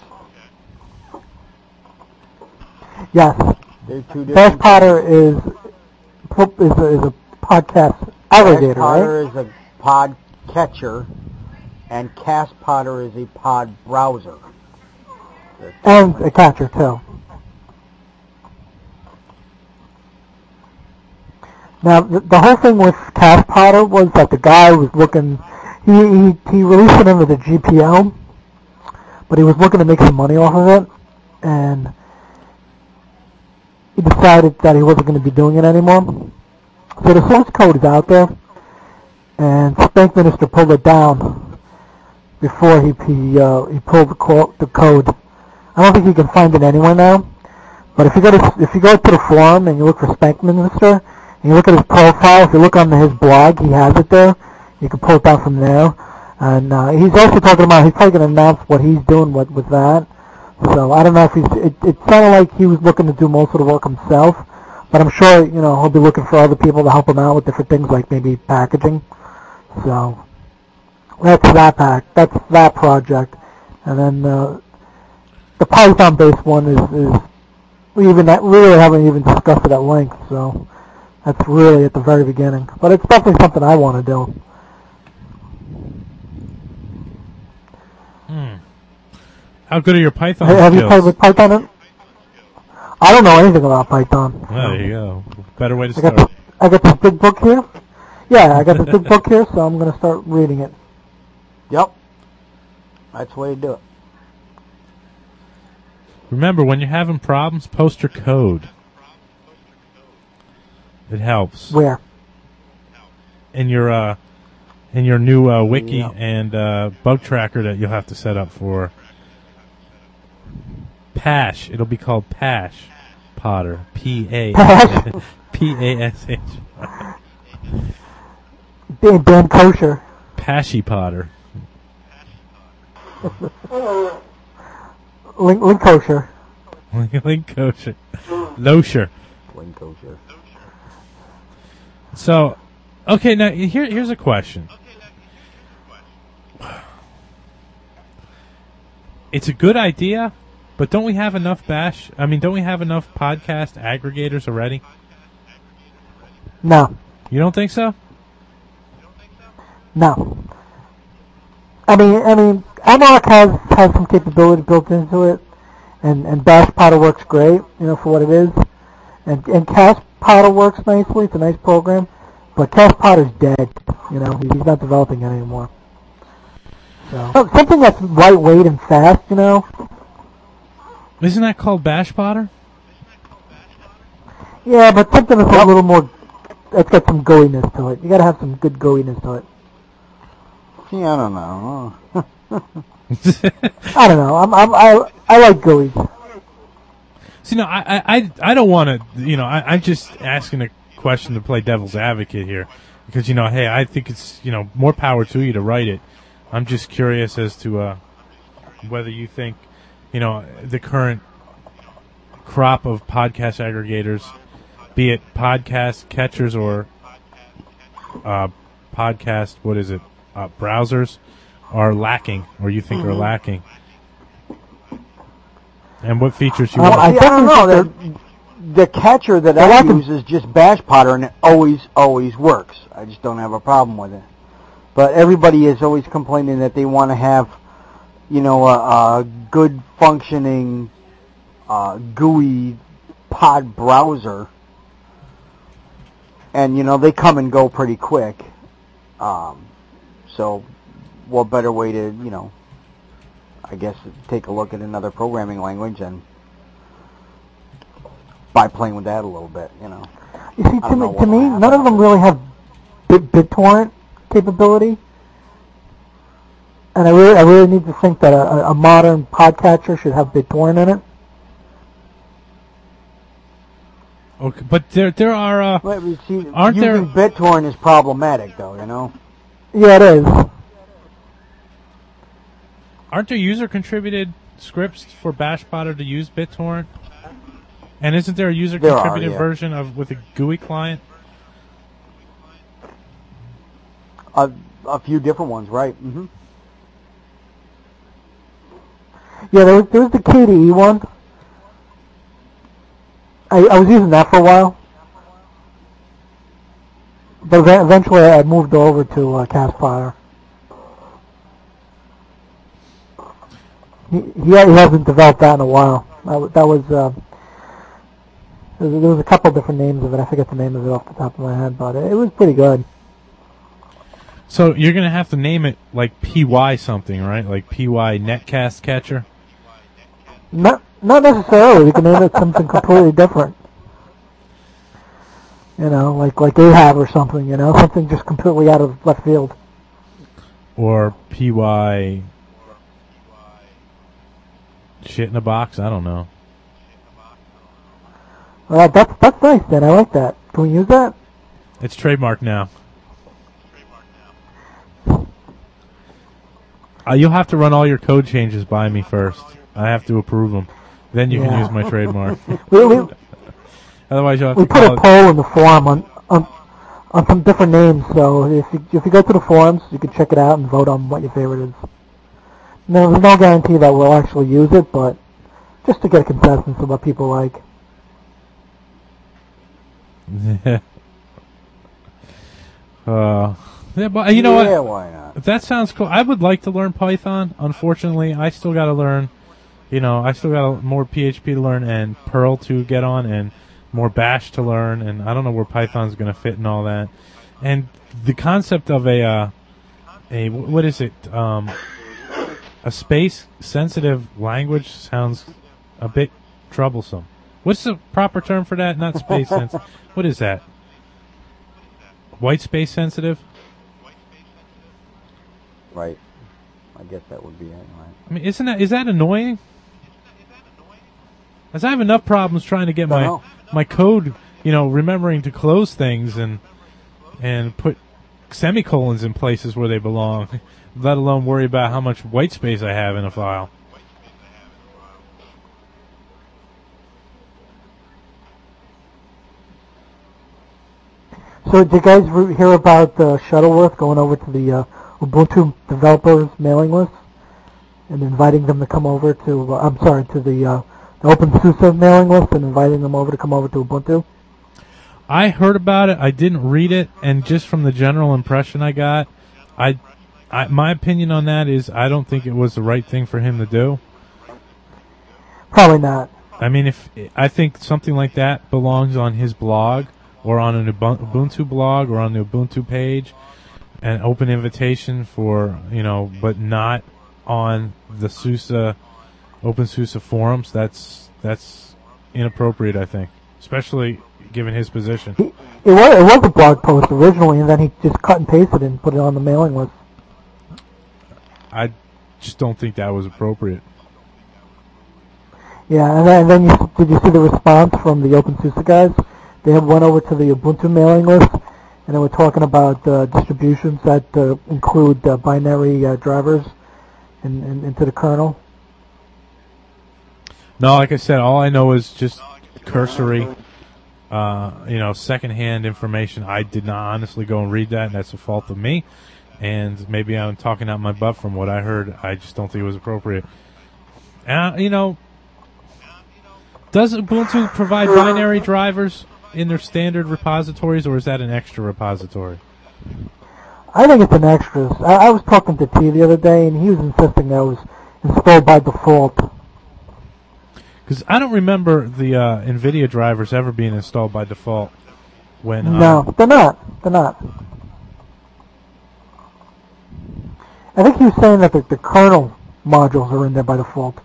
Yes. They're two different Bash Potter is a podcast aggregator, Bash Potter right? is a pod catcher, and Cass Potter is a pod browser. And a catcher, too. Now, the whole thing with Cass Potter was that the guy was looking... He released it under the GPL, but he was looking to make some money off of it, and he decided that he wasn't going to be doing it anymore. So the source code is out there, and Spank Minister pulled it down before he pulled the code. I don't think you can find it anywhere now, but if you go to the forum and you look for Spank Minister, and you look at his profile, if you look on his blog, he has it there. You can pull it down from there. And he's also talking about, he's probably going to announce what he's doing with that. So I don't know if it sounded like he was looking to do most of the work himself, but I'm sure, he'll be looking for other people to help him out with different things like maybe packaging. So that's that project. And then the Python-based one is we really haven't even discussed it at length, so that's really at the very beginning. But it's definitely something I want to do. How good are your Python Have skills? you played with Python? I don't know anything about Python. Well, there you go. Better way to start. I got this big book here. Yeah, I got this big book here, so I'm going to start reading it. Yep. That's the way to do it. Remember, when you're having problems, post your code. It helps. Where? In your new wiki and bug tracker that you'll have to set up for Pash. It'll be called Pash Potter. P-A-S-H. Dan Kosher. Pashy Potter. Link Kosher. Link Kosher. Losher. Link Kosher. So, okay, now here's a question. It's a good idea, But don't we have enough Bash? I mean, don't we have enough podcast aggregators already? No. You don't think so? No. I mean, Amarok has some capability built into it, and Bash Potter works great, for what it is, and Cast Potter works nicely. It's a nice program, but Cast Potter's dead. He's not developing it anymore. So something that's lightweight and fast, Isn't that called Bash Potter? Yeah, but something that's a little more. It's got some goiness to it. You got to have some good goiness to it. See, I don't know. I don't know. I like GUIs. See, no, I don't want to. I'm just asking a question to play devil's advocate here, because hey, I think it's more power to you to write it. I'm just curious as to whether you think the current crop of podcast aggregators, be it podcast catchers or podcast, browsers, are lacking, or you think are lacking. And what features you want? I don't know. The catcher that I use is just Bash Potter, and it always works. I just don't have a problem with it. But everybody is always complaining that they want to have, a good functioning GUI pod browser. And, they come and go pretty quick. So what better way to, I guess, take a look at another programming language and by playing with that a little bit, You see, to me, none of them really have BitTorrent capability. And I really need to think that a modern podcatcher should have BitTorrent in it. Okay, but there are aren't there? Using BitTorrent is problematic, though. Yeah, it is. Aren't there user-contributed scripts for Bash Potter to use BitTorrent? And isn't there a user-contributed version with a GUI client? A few different ones, right? Mm-hmm. Yeah, there was the KDE one. I was using that for a while, but eventually I moved over to Cast Potter. He hasn't developed that in a while. That was there was a couple different names of it. I forget the name of it off the top of my head, but it was pretty good. So you're gonna have to name it like PY something, right? Like PY Netcast Catcher. Not necessarily. We can name it something completely different. Like Ahab or something. Something just completely out of left field. Or PY Shit in a Box. I don't know. Well, that's nice. Then I like that. Can we use that? It's trademarked now. You'll have to run all your code changes by me first. I have to approve them. Then you can use my trademark. Otherwise, you'll have to put a poll in the forum on some different names. So if you go to the forums, you can check it out and vote on what your favorite is. No, there's no guarantee that we'll actually use it, but just to get a consensus of what people like. Yeah, but you know what? Yeah, why not? That sounds cool. I would like to learn Python. Unfortunately, I still got to learn. I still got more PHP to learn and Perl to get on, and more Bash to learn, and I don't know where Python's going to fit and all that. And the concept of a space-sensitive language sounds a bit troublesome. What's the proper term for that? Not space sensitive. What is that? White space sensitive? Right. I guess that would be it, right? I mean, is that annoying? As I have enough problems trying to get my code, remembering to close things and put semicolons in places where they belong, let alone worry about how much white space I have in a file. So did you guys hear about Shuttleworth going over to the Ubuntu developers mailing list? and inviting them to come over to, to the OpenSUSE mailing list and inviting them over to come over to Ubuntu? I heard about it. I didn't read it, and just from the general impression I got, my opinion on that is I don't think it was the right thing for him to do. Probably not. I mean, I think something like that belongs on his blog or on an Ubuntu blog or on the Ubuntu page, an open invitation for, but not on the SUSE, OpenSUSE forums. That's inappropriate, I think, especially given his position. It was a blog post originally, and then he just cut and pasted it and put it on the mailing list. I just don't think that was appropriate. Yeah, and then did you see the response from the OpenSUSE guys? They went over to the Ubuntu mailing list, and they were talking about distributions that include binary drivers into the kernel. No, like I said, all I know is just cursory, secondhand information. I did not honestly go and read that, and that's a fault of me. And maybe I'm talking out my butt from what I heard. I just don't think it was appropriate. Does Ubuntu provide binary drivers in their standard repositories, or is that an extra repository? I think it's an extra. I was talking to T the other day, and he was insisting that it was installed by default. Because I don't remember the NVIDIA drivers ever being installed by default. No, they're not. They're not. I think he was saying that the kernel modules are in there by default.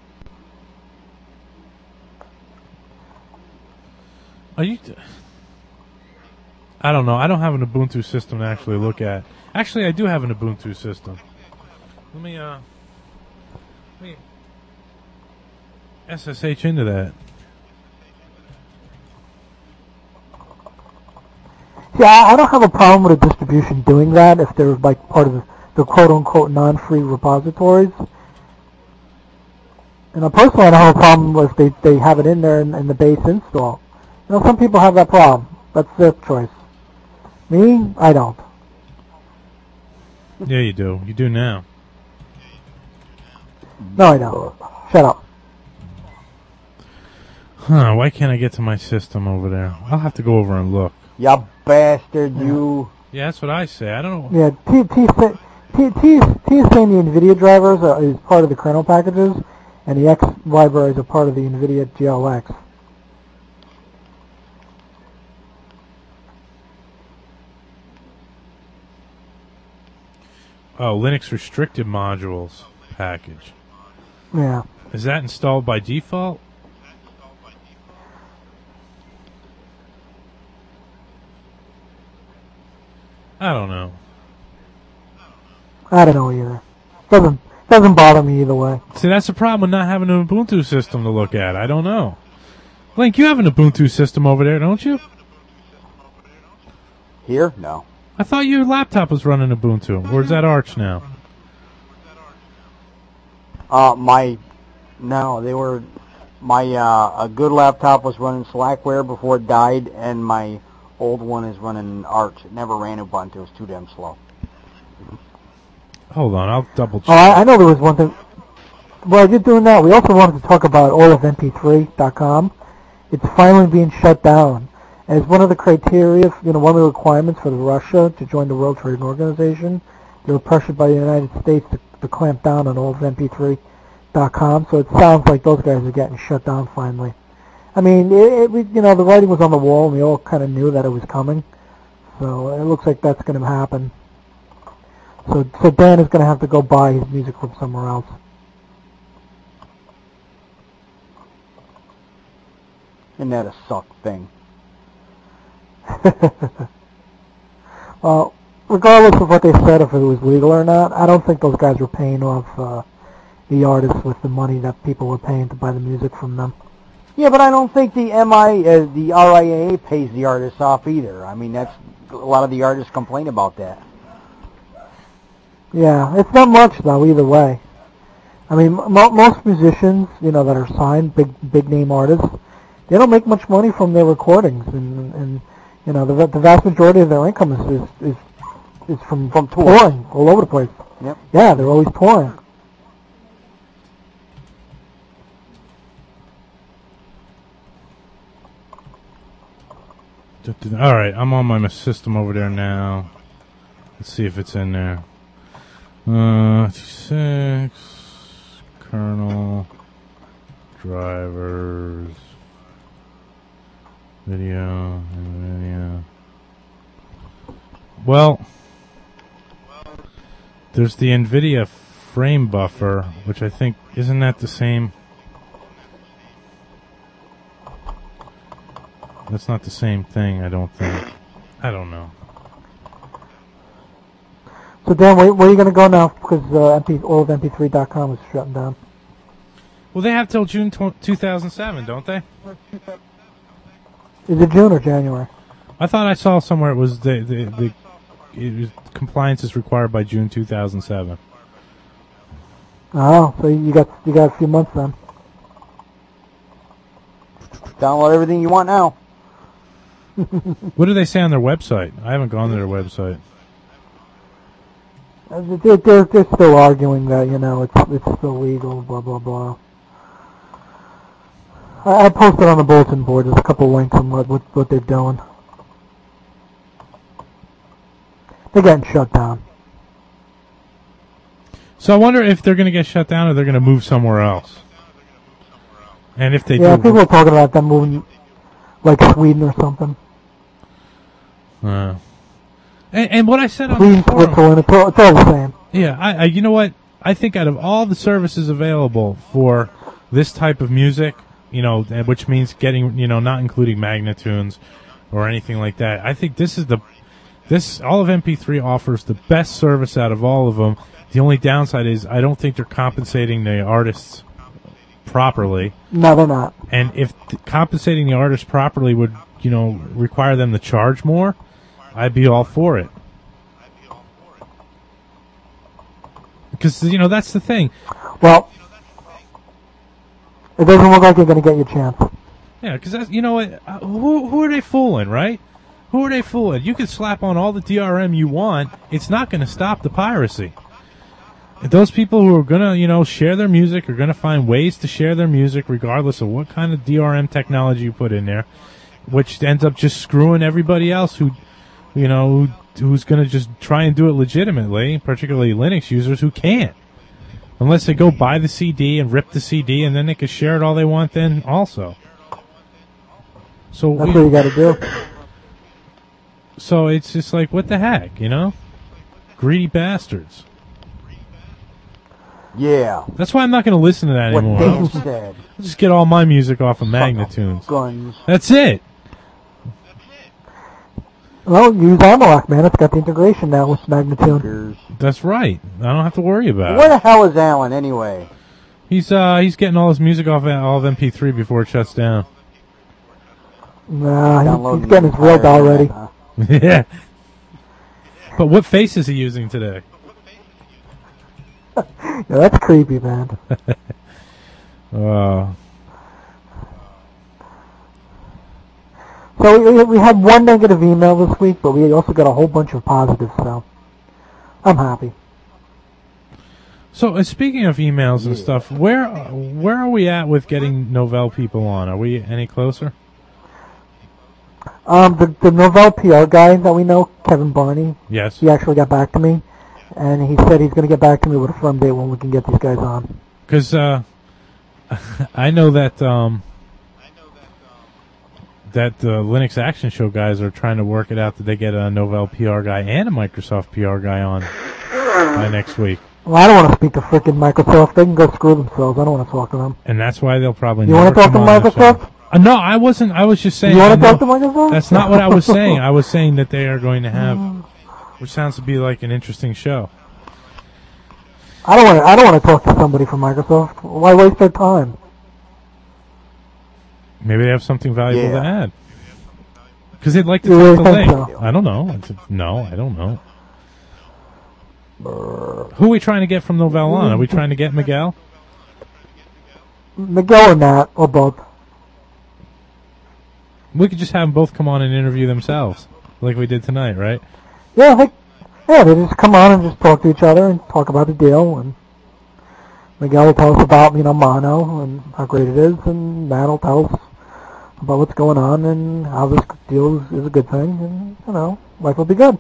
I don't know. I don't have an Ubuntu system to actually look at. Actually, I do have an Ubuntu system. Let me SSH into that. Yeah, I don't have a problem with a distribution doing that if they're like part of the quote-unquote non-free repositories. And personally, I don't have a problem if they have it in there in the base install. Some people have that problem. That's their choice. Me, I don't. Yeah, you do. You do now. No, I don't. Shut up. Huh, why can't I get to my system over there? I'll have to go over and look. Ya bastard, you. Yeah, that's what I say. I don't know. Yeah, T is saying the NVIDIA drivers is part of the kernel packages, and the X libraries are part of the NVIDIA GLX. Oh, Linux restricted modules package. Yeah. Is that installed by default? I don't know. I don't know either. Doesn't bother me either way. See, that's the problem with not having an Ubuntu system to look at. I don't know. Link, you have an Ubuntu system over there, don't you? Here? No. I thought your laptop was running Ubuntu. Or is that Arch now? A good laptop was running Slackware before it died, and my old one is running Arch. It never ran Ubuntu. It was too damn slow. Hold on, I'll double check. Oh, I know there was one thing. While you're doing that, we also wanted to talk about allofmp3.com. It's finally being shut down. As one of the criteria, one of the requirements for Russia to join the World Trade Organization, they were pressured by the United States to clamp down on allofmp3.com. So it sounds like those guys are getting shut down finally. I mean, the writing was on the wall, and we all kind of knew that it was coming. So it looks like that's going to happen. So Dan is going to have to go buy his music from somewhere else. Isn't that a suck thing? Well, regardless of what they said, if it was legal or not, I don't think those guys were paying off the artists with the money that people were paying to buy the music from them. Yeah, but I don't think the RIAA pays the artists off either. I mean, that's a lot of the artists complain about that. Yeah, it's not much though either way. I mean, most musicians, that are signed, big name artists, they don't make much money from their recordings, and the vast majority of their income is from touring all over the place. Yep. Yeah, they're always touring. All right, I'm on my system over there now. Let's see if it's in there. 6 kernel drivers video. Well, there's the NVIDIA frame buffer, which I think isn't that the same. That's not the same thing, I don't think. I don't know. So Dan, where are you going to go now? Because all of MP3.com is shutting down. Well, they have till June 2007, don't they? Is it June or January? I thought I saw somewhere it was compliance is required by June 2007. Oh, so you got a few months then. Download everything you want now. What do they say on their website? I haven't gone to their website. They're still arguing that, it's still legal, blah, blah, blah. I posted on the bulletin board. There's a couple links on what they're doing. They're getting shut down. So I wonder if they're going to get shut down or they're going to move somewhere else. And if they do... Yeah, people are talking about them moving like Sweden or something. And what I said on Sweden, the forum... Switzerland, it's all the same. Yeah, I you know what? I think out of all the services available for this type of music, which means getting, not including Magnatunes or anything like that, I think all of MP3 offers the best service out of all of them. The only downside is I don't think they're compensating the artists properly. No, they're not. And if compensating the artists properly would, require them to charge more, I'd be all for it. Because, that's the thing. Well, it doesn't look like you're going to get your chance. Yeah, because, who are they fooling, right? Who are they fooling? You can slap on all the DRM you want. It's not going to stop the piracy. Those people who are going to, share their music are going to find ways to share their music regardless of what kind of DRM technology you put in there, which ends up just screwing everybody else who's going to just try and do it legitimately, particularly Linux users who can't. Unless they go buy the CD and rip the CD and then they can share it all they want then also. So that's what you got to do. So it's just like, what the heck, Greedy bastards. Yeah. That's why I'm not going to listen to that anymore. What they said. I'll just get all my music off of Magnatunes. Guns. That's it. Well, use Amalak, man. It's got the integration now with Magnatune. That's right. I don't have to worry about Where it. the hell is Alan anyway? He's getting all his music off all of MP3 before it shuts down. Nah, he's getting his red already. Yeah. But what face is he using today? Yeah, that's creepy, man. So we had one negative email this week, but we also got a whole bunch of positives, so I'm happy. So speaking of emails and stuff, where are we at with getting Novell people on? Are we any closer? The Novell PR guy that we know, Kevin Barney. Yes. He actually got back to me, and he said he's going to get back to me with a firm date when we can get these guys on. Because I know that the Linux Action Show guys are trying to work it out that they get a Novell PR guy and a Microsoft PR guy on by next week. Well, I don't want to speak to frickin' Microsoft. They can go screw themselves. I don't want to talk to them. And that's why they'll probably You never want to talk come to on the Microsoft? show. No, I wasn't. I was just saying. You want to talk to Microsoft? That's not what I was saying. I was saying that they are going to have, which sounds to be like an interesting show. I don't want to talk to somebody from Microsoft. Why waste their time? Maybe they have something valuable to add. Because they'd like to You talk really to think Link. so? I don't know. No, I don't know. Who are we trying to get from Novell on? Are we trying to get Miguel? Miguel or Nat, or both. We could just have them both come on and interview themselves, like we did tonight, right? Yeah, they just come on and just talk to each other and talk about the deal. And Miguel will tell us about, Mono and how great it is, and Matt will tell us about what's going on and how this deal is a good thing, and life will be good.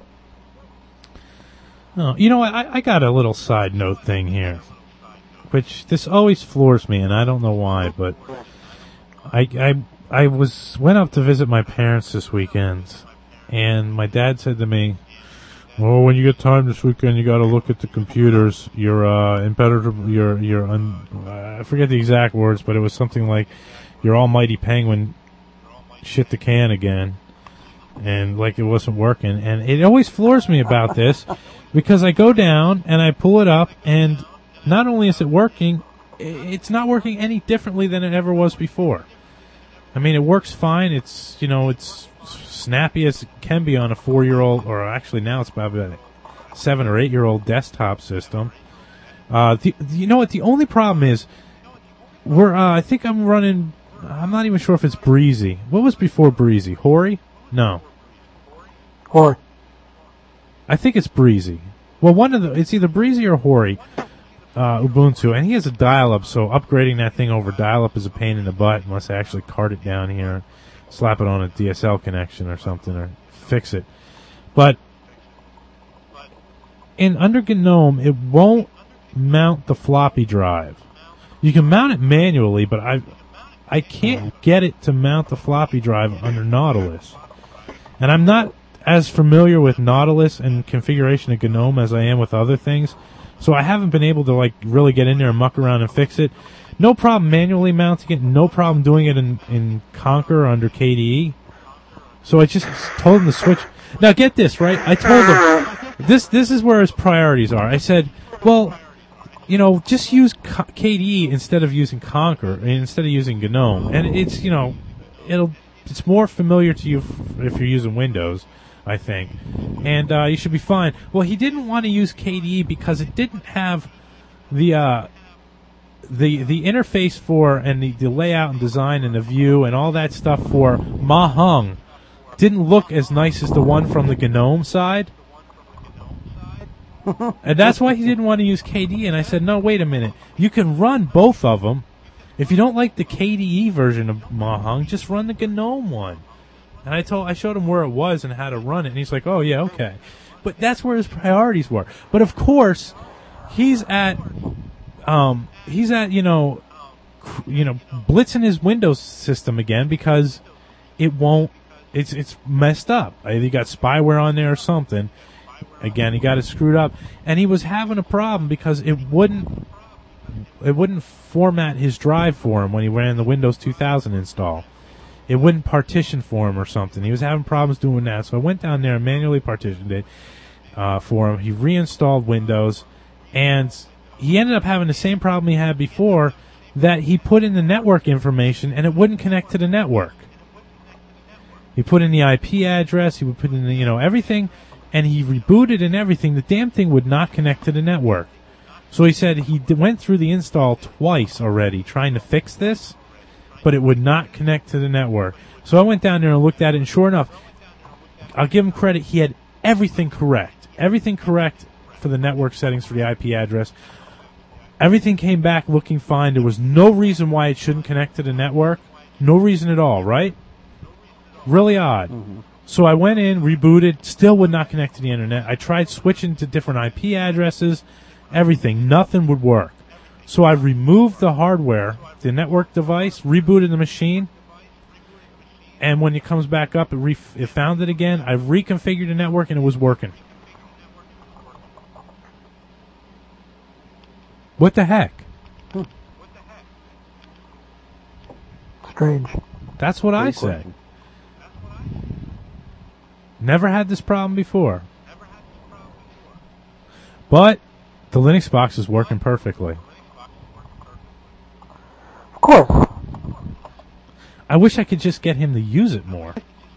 Oh, you know what? I got a little side note thing here, which this always floors me, and I don't know why, but I went up to visit my parents this weekend, and my dad said to me, "Oh, when you get time this weekend, you got to look at the computers. I forget the exact words, but it was something like, your almighty penguin shit the can again." And like it wasn't working. And it always floors me about this, because I go down and I pull it up, and not only is it working, it's not working any differently than it ever was before. I mean, it works fine. It's, it's snappy as it can be on a 4-year-old, or actually now it's probably a 7 or 8-year-old desktop system. You know what? The only problem is, I think I'm running, I'm not even sure if it's Breezy. What was before Breezy? Hori? No. Hori. I think it's Breezy. Well, it's either Breezy or Hori, Ubuntu, and he has a dial-up, so upgrading that thing over dial-up is a pain in the butt unless I actually cart it down here and slap it on a DSL connection or something, or fix it. But under GNOME, it won't mount the floppy drive. You can mount it manually, but I can't get it to mount the floppy drive under Nautilus. And I'm not as familiar with Nautilus and configuration of GNOME as I am with other things, so I haven't been able to really get in there and muck around and fix it. No problem manually mounting it, no problem doing it in Conquer under KDE. So I just told him to switch. Now get this, right? I told him, this is where his priorities are. I said, well, just use KDE instead of using Conquer, instead of using GNOME. And it's, it's more familiar to you if you're using Windows, I think. And you should be fine. Well, he didn't want to use KDE because it didn't have the interface for, and the layout and design and the view and all that stuff for Mahjong didn't look as nice as the one from the GNOME side. And that's why he didn't want to use KDE. And I said, no, wait a minute. You can run both of them. If you don't like the KDE version of Mahjong, just run the GNOME one. And I showed him where it was and how to run it, and he's like, oh yeah, okay. But that's where his priorities were. But of course, he's at blitzing his Windows system again because it's messed up. Either he got spyware on there or something. Again, he got it screwed up, and he was having a problem because it wouldn't format his drive for him when he ran the Windows 2000 install. It wouldn't partition for him or something. He was having problems doing that, so I went down there and manually partitioned it for him. He reinstalled Windows, and he ended up having the same problem he had before, that he put in the network information and it wouldn't connect to the network. He put in the IP address, he would put in the, everything, and he rebooted and everything. The damn thing would not connect to the network. So he said he went through the install twice already trying to fix this, but it would not connect to the network. So I went down there and looked at it, and sure enough, I'll give him credit, he had everything correct. Everything correct for the network settings for the IP address. Everything came back looking fine. There was no reason why it shouldn't connect to the network. No reason at all, right? Really odd. Mm-hmm. So I went in, rebooted, still would not connect to the internet. I tried switching to different IP addresses, everything. Nothing would work. So I removed the hardware, the network device, rebooted the machine, and when it comes back up, it found it again. I reconfigured the network, and it was working. What the heck? Strange. That's what I say. Never had this problem before. But the Linux box is working perfectly. Of course. I wish I could just get him to use it more.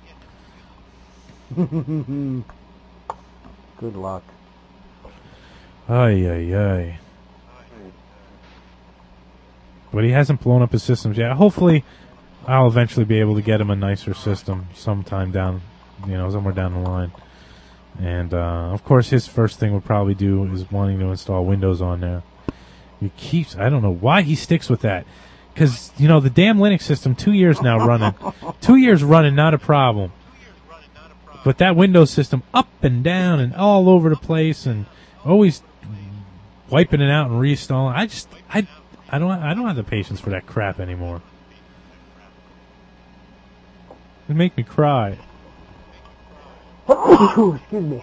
Good luck. Ay, ay, ay. But he hasn't blown up his systems yet. Hopefully, I'll eventually be able to get him a nicer system sometime down, somewhere down the line. And, of course, his first thing would probably do is wanting to install Windows on there. I don't know why he sticks with that. because, you know, the damn Linux system, 2 years now running. 2 years running, not a problem. But that Windows system up and down and all over the place and always wiping it out and reinstalling. I don't have the patience for that crap anymore. It make me cry. Excuse me.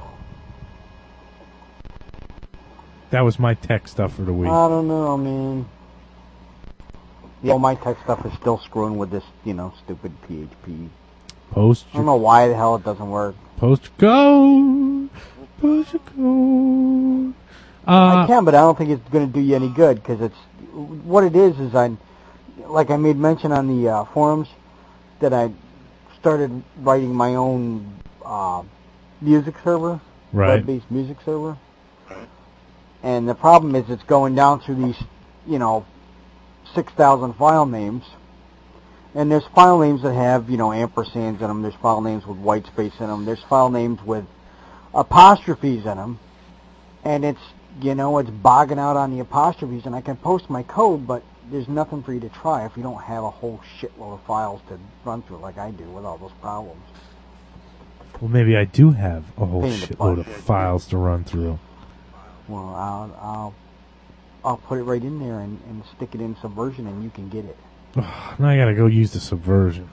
That was my tech stuff for the week. I don't know, man. Yeah, my tech stuff is still screwing with this, stupid PHP. Post. I don't know why the hell it doesn't work. Post code. Post code. I can, but I don't think it's going to do you any good because what it is I made mention on the forums that I started writing my own music server, right. web-based music server. And the problem is it's going down through these, 6,000 file names. And there's file names that have, ampersands in them. There's file names with white space in them. There's file names with apostrophes in them. And it's, it's bogging out on the apostrophes. And I can post my code, but there's nothing for you to try if you don't have a whole shitload of files to run through like I do with all those problems. Well, maybe I do have a whole shitload of files to run through. Well, I'll put it right in there and stick it in Subversion, and you can get it. Now I gotta go use the Subversion.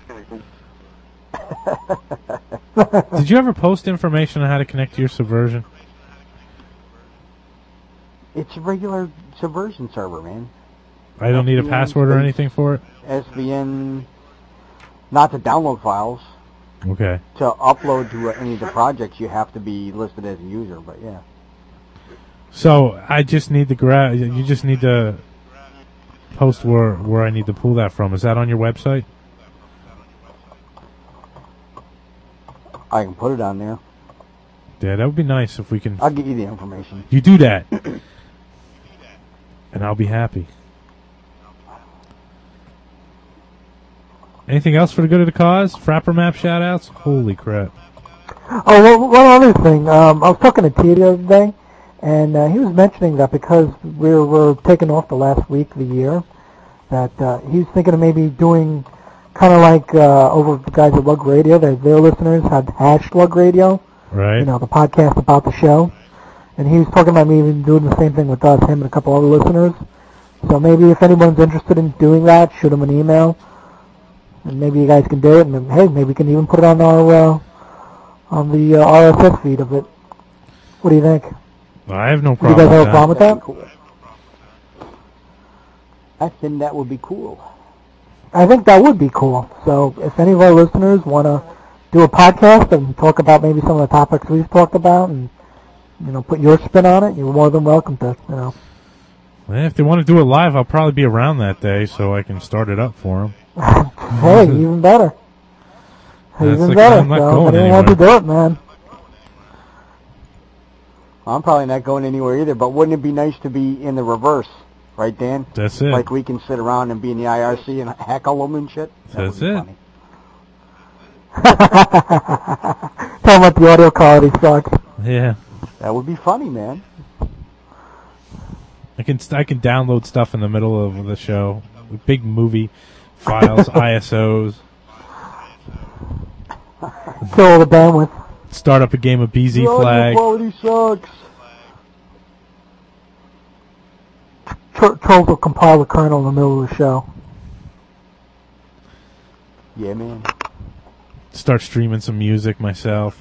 Did you ever post information on how to connect to your Subversion? It's a regular Subversion server, man. I don't need a password or anything for it? SVN, not to download files. Okay. To upload to any of the projects, you have to be listed as a user, but yeah. So I just need to you just need to post where I need to pull that from. Is that on your website? I can put it on there. Yeah, that would be nice if we can. I'll get you the information. You do that, and I'll be happy. Anything else for the good of the cause? Frapper Map shout-outs? Holy crap. Oh, well, one other thing. I was talking to T the other day, and he was mentioning that because we're taking off the last week of the year, that he was thinking of maybe doing kind of like over the guys at Lug Radio, their listeners had Hash Lug Radio. Right. The podcast about the show. And he was talking about maybe doing the same thing with us, him and a couple other listeners. So maybe if anyone's interested in doing that, shoot him an email. And maybe you guys can do it, and then, hey, maybe we can even put it on our on the RSS feed of it. What do you think? I have no problem. Do you guys have a problem with that? Cool. I think that would be cool. I think that would be cool. So if any of our listeners want to do a podcast and talk about maybe some of the topics we've talked about, and put your spin on it, you're more than welcome to. Well, if they want to do it live, I'll probably be around that day, so I can start it up for them. Hey, even better. Even better. I'm not going I anywhere. want to do it, man. I'm probably not going anywhere either, but wouldn't it be nice to be in the reverse, right, Dan? That's it. Like we can sit around and be in the IRC and heckle them and shit? That's it. Funny. Tell them what the audio quality sucks. Yeah. That would be funny, man. I can download stuff in the middle of the show. Big movie files, ISOs. Kill all the bandwidth. Start up a game of BZ Flag. Quality sucks. Trolls will compile the kernel in the middle of the show. Yeah, man. Start streaming some music myself.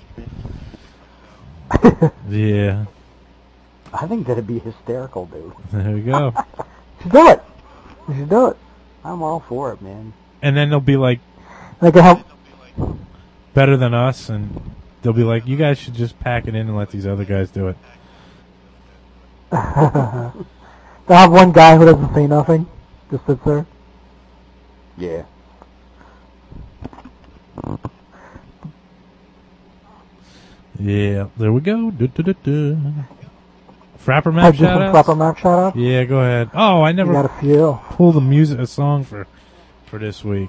Yeah. I think that'd be hysterical, dude. There we go. You should do it. You should do it. I'm all for it, man. And then they'll be like, they can help. Better than us, and they'll be like, you guys should just pack it in and let these other guys do it. They'll have one guy who doesn't say nothing, just sits there. Yeah. Yeah, there we go. Frapper Map shout-outs? Frapper Map shout-outs? Yeah, go ahead. Oh, I never got a few. Pulled a song for this week.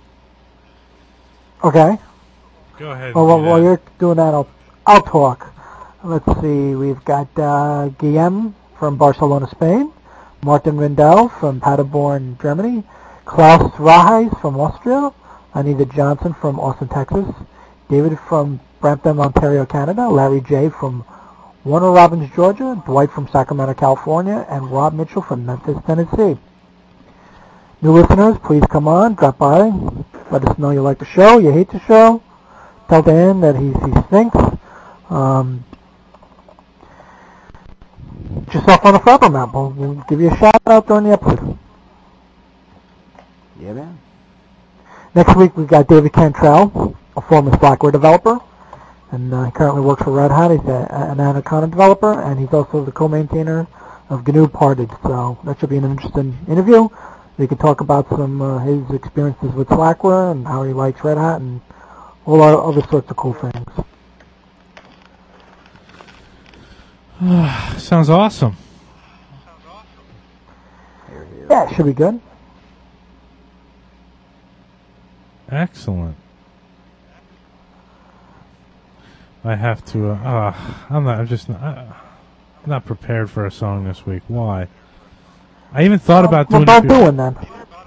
Okay. Go ahead. Well, while you're doing that, I'll talk. Let's see. We've got Guillem from Barcelona, Spain. Martin Rendell from Paderborn, Germany. Klaus Raheis from Austria. Anita Johnson from Austin, Texas. David from Brampton, Ontario, Canada. Larry J. from Warner Robins, Georgia. Dwight from Sacramento, California. And Rob Mitchell from Memphis, Tennessee. New listeners, please come on, drop by. Let us know you like the show, you hate the show. Tell Dan that he stinks. Get yourself on a flapper map. We'll give you a shout out during the episode. Yeah, man. Next week we've got David Cantrell, a former Slackware developer, and he currently works for Red Hat. He's an Anaconda developer, and he's also the co-maintainer of GNU Parted. So that should be an interesting interview. We could talk about some his experiences with Slackware and how he likes Red Hat and all other sorts of cool things. Sounds awesome. Yeah, it should be good. Excellent. I have to. I'm not prepared for a song this week. Why? I even thought about doing. Well, don't do it then.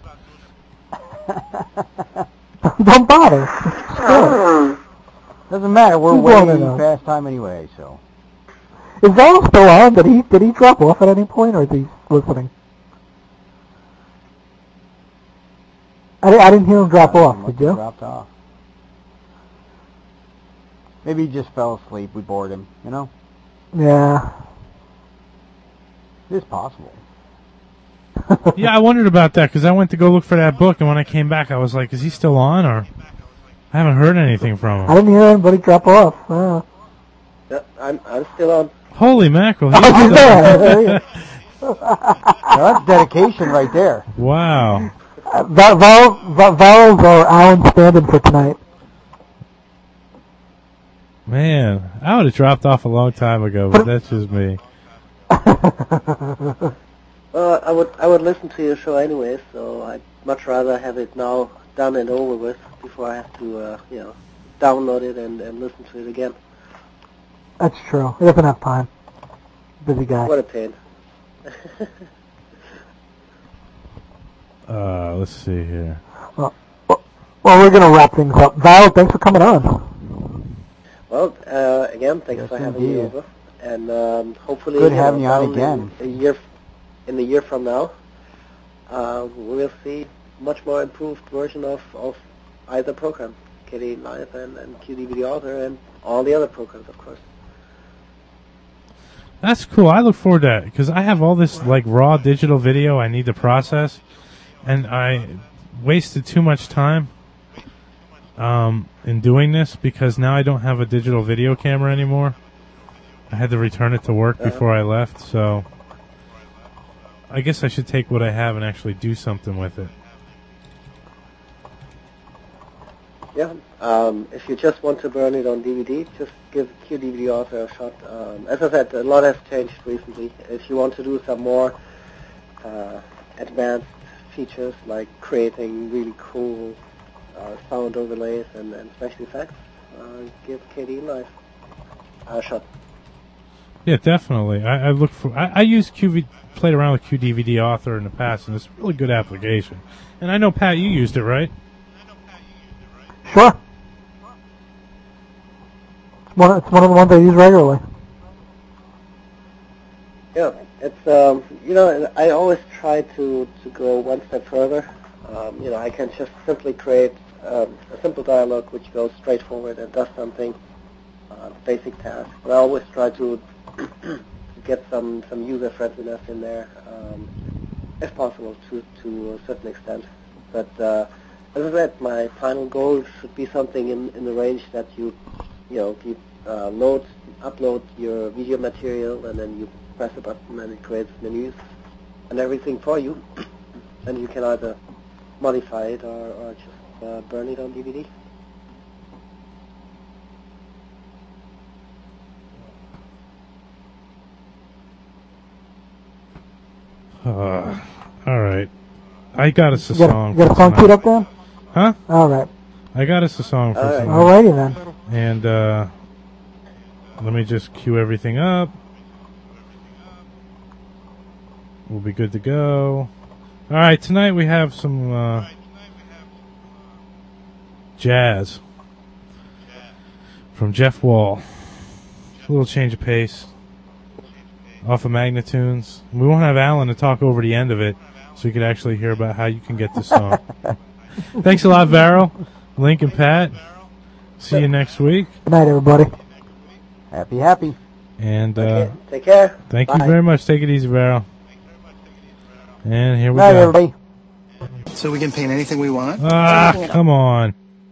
Don't bother. Doesn't matter. We're way past time anyway. So. Is Val still on? Did he drop off at any point, or is he listening? I didn't hear him drop off. Did you? Dropped off. Maybe he just fell asleep. We bored him. You know. Yeah. It's possible. Yeah, I wondered about that because I went to go look for that book, and when I came back, I was like, "Is he still on?" Or I haven't heard anything from him. I didn't hear anybody drop off. Yeah, I'm still on. Holy mackerel! He's there. That's dedication right there. Wow. Vowels are Alan's stand-in for tonight. Man, I would have dropped off a long time ago, but that's just me. I would listen to your show anyway, so I'd much rather have it now done and over with before I have to, download it and listen to it again. That's true. He doesn't have time. Busy guy. What a pain. Let's see here. Well, we're going to wrap things up. Val, thanks for coming on. Well, again, thanks for having me over. And hopefully... Good having you on again. In a year from now, we'll see much more improved version of either program, KDE Live and QDVD Author, and all the other programs, of course. That's cool. I look forward to that because I have all this like raw digital video I need to process, and I wasted too much time in doing this because now I don't have a digital video camera anymore. I had to return it to work before I left, so I guess I should take what I have and actually do something with it. Yeah, if you just want to burn it on DVD, just give QDVD Author a shot. As I said, a lot has changed recently. If you want to do some more advanced features like creating really cool sound overlays and special effects, give KDE Live a shot. Yeah, definitely. I look for. I used played around with QDVD Author in the past, and it's a really good application. And I know Pat, you used it, right? Sure. It's one of the ones I use regularly. Yeah, it's I always try to go one step further. I can just simply create a simple dialogue which goes straight forward and does something basic task. But I always try to get some user friendliness in there, if possible, to a certain extent. But as I said, my final goal should be something in the range that you upload your video material, and then you press a button and it creates menus and everything for you, and you can either modify it or just burn it on DVD. All right. I got us a song. You got a song queued up there? Huh? All right. I got us a song for tonight. Alrighty then. And let me just cue everything up. We'll be good to go. All right, tonight we have some jazz from Jeff Wall. A little change of pace off of Magnitunes. We won't have Alan to talk over the end of it, so you could actually hear about how you can get this song. Thanks a lot, Varro, Link, and Pat. See you next week. Good night, everybody. Happy. And take care. Thank Bye. you very much. Take it easy, Varro. And here we Night, go. everybody. So we can paint anything we want? Come on.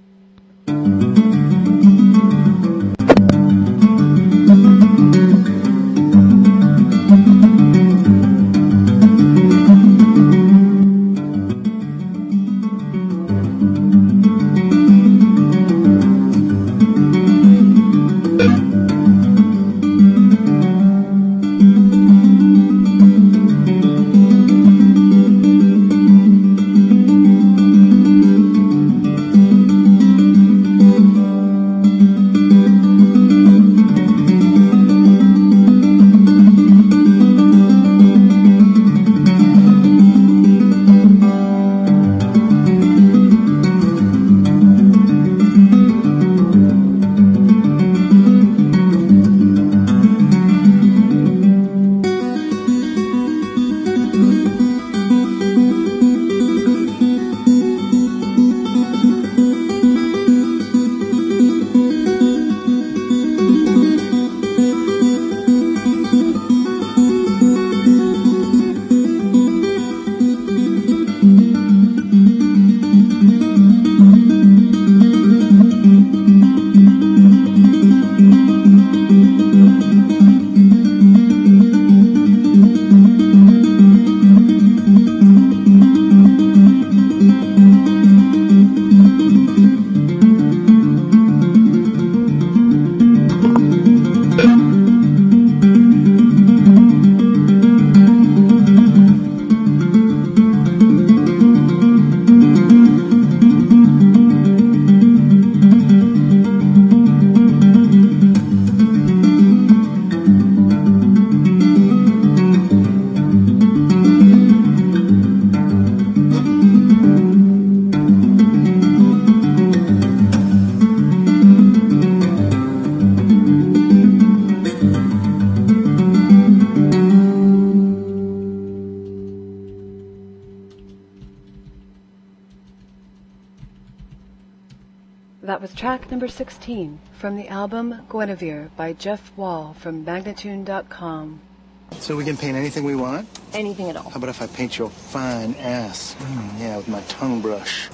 That was track number 16 from the album Guinevere by Jeff Wall from Magnatune.com. So we can paint anything we want? Anything at all. How about if I paint your fine ass? Yeah, with my tongue brush.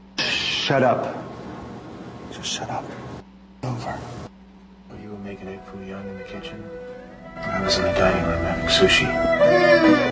Shut up. Just shut up. Over. You were making egg foo young in the kitchen? I was in the dining room having sushi.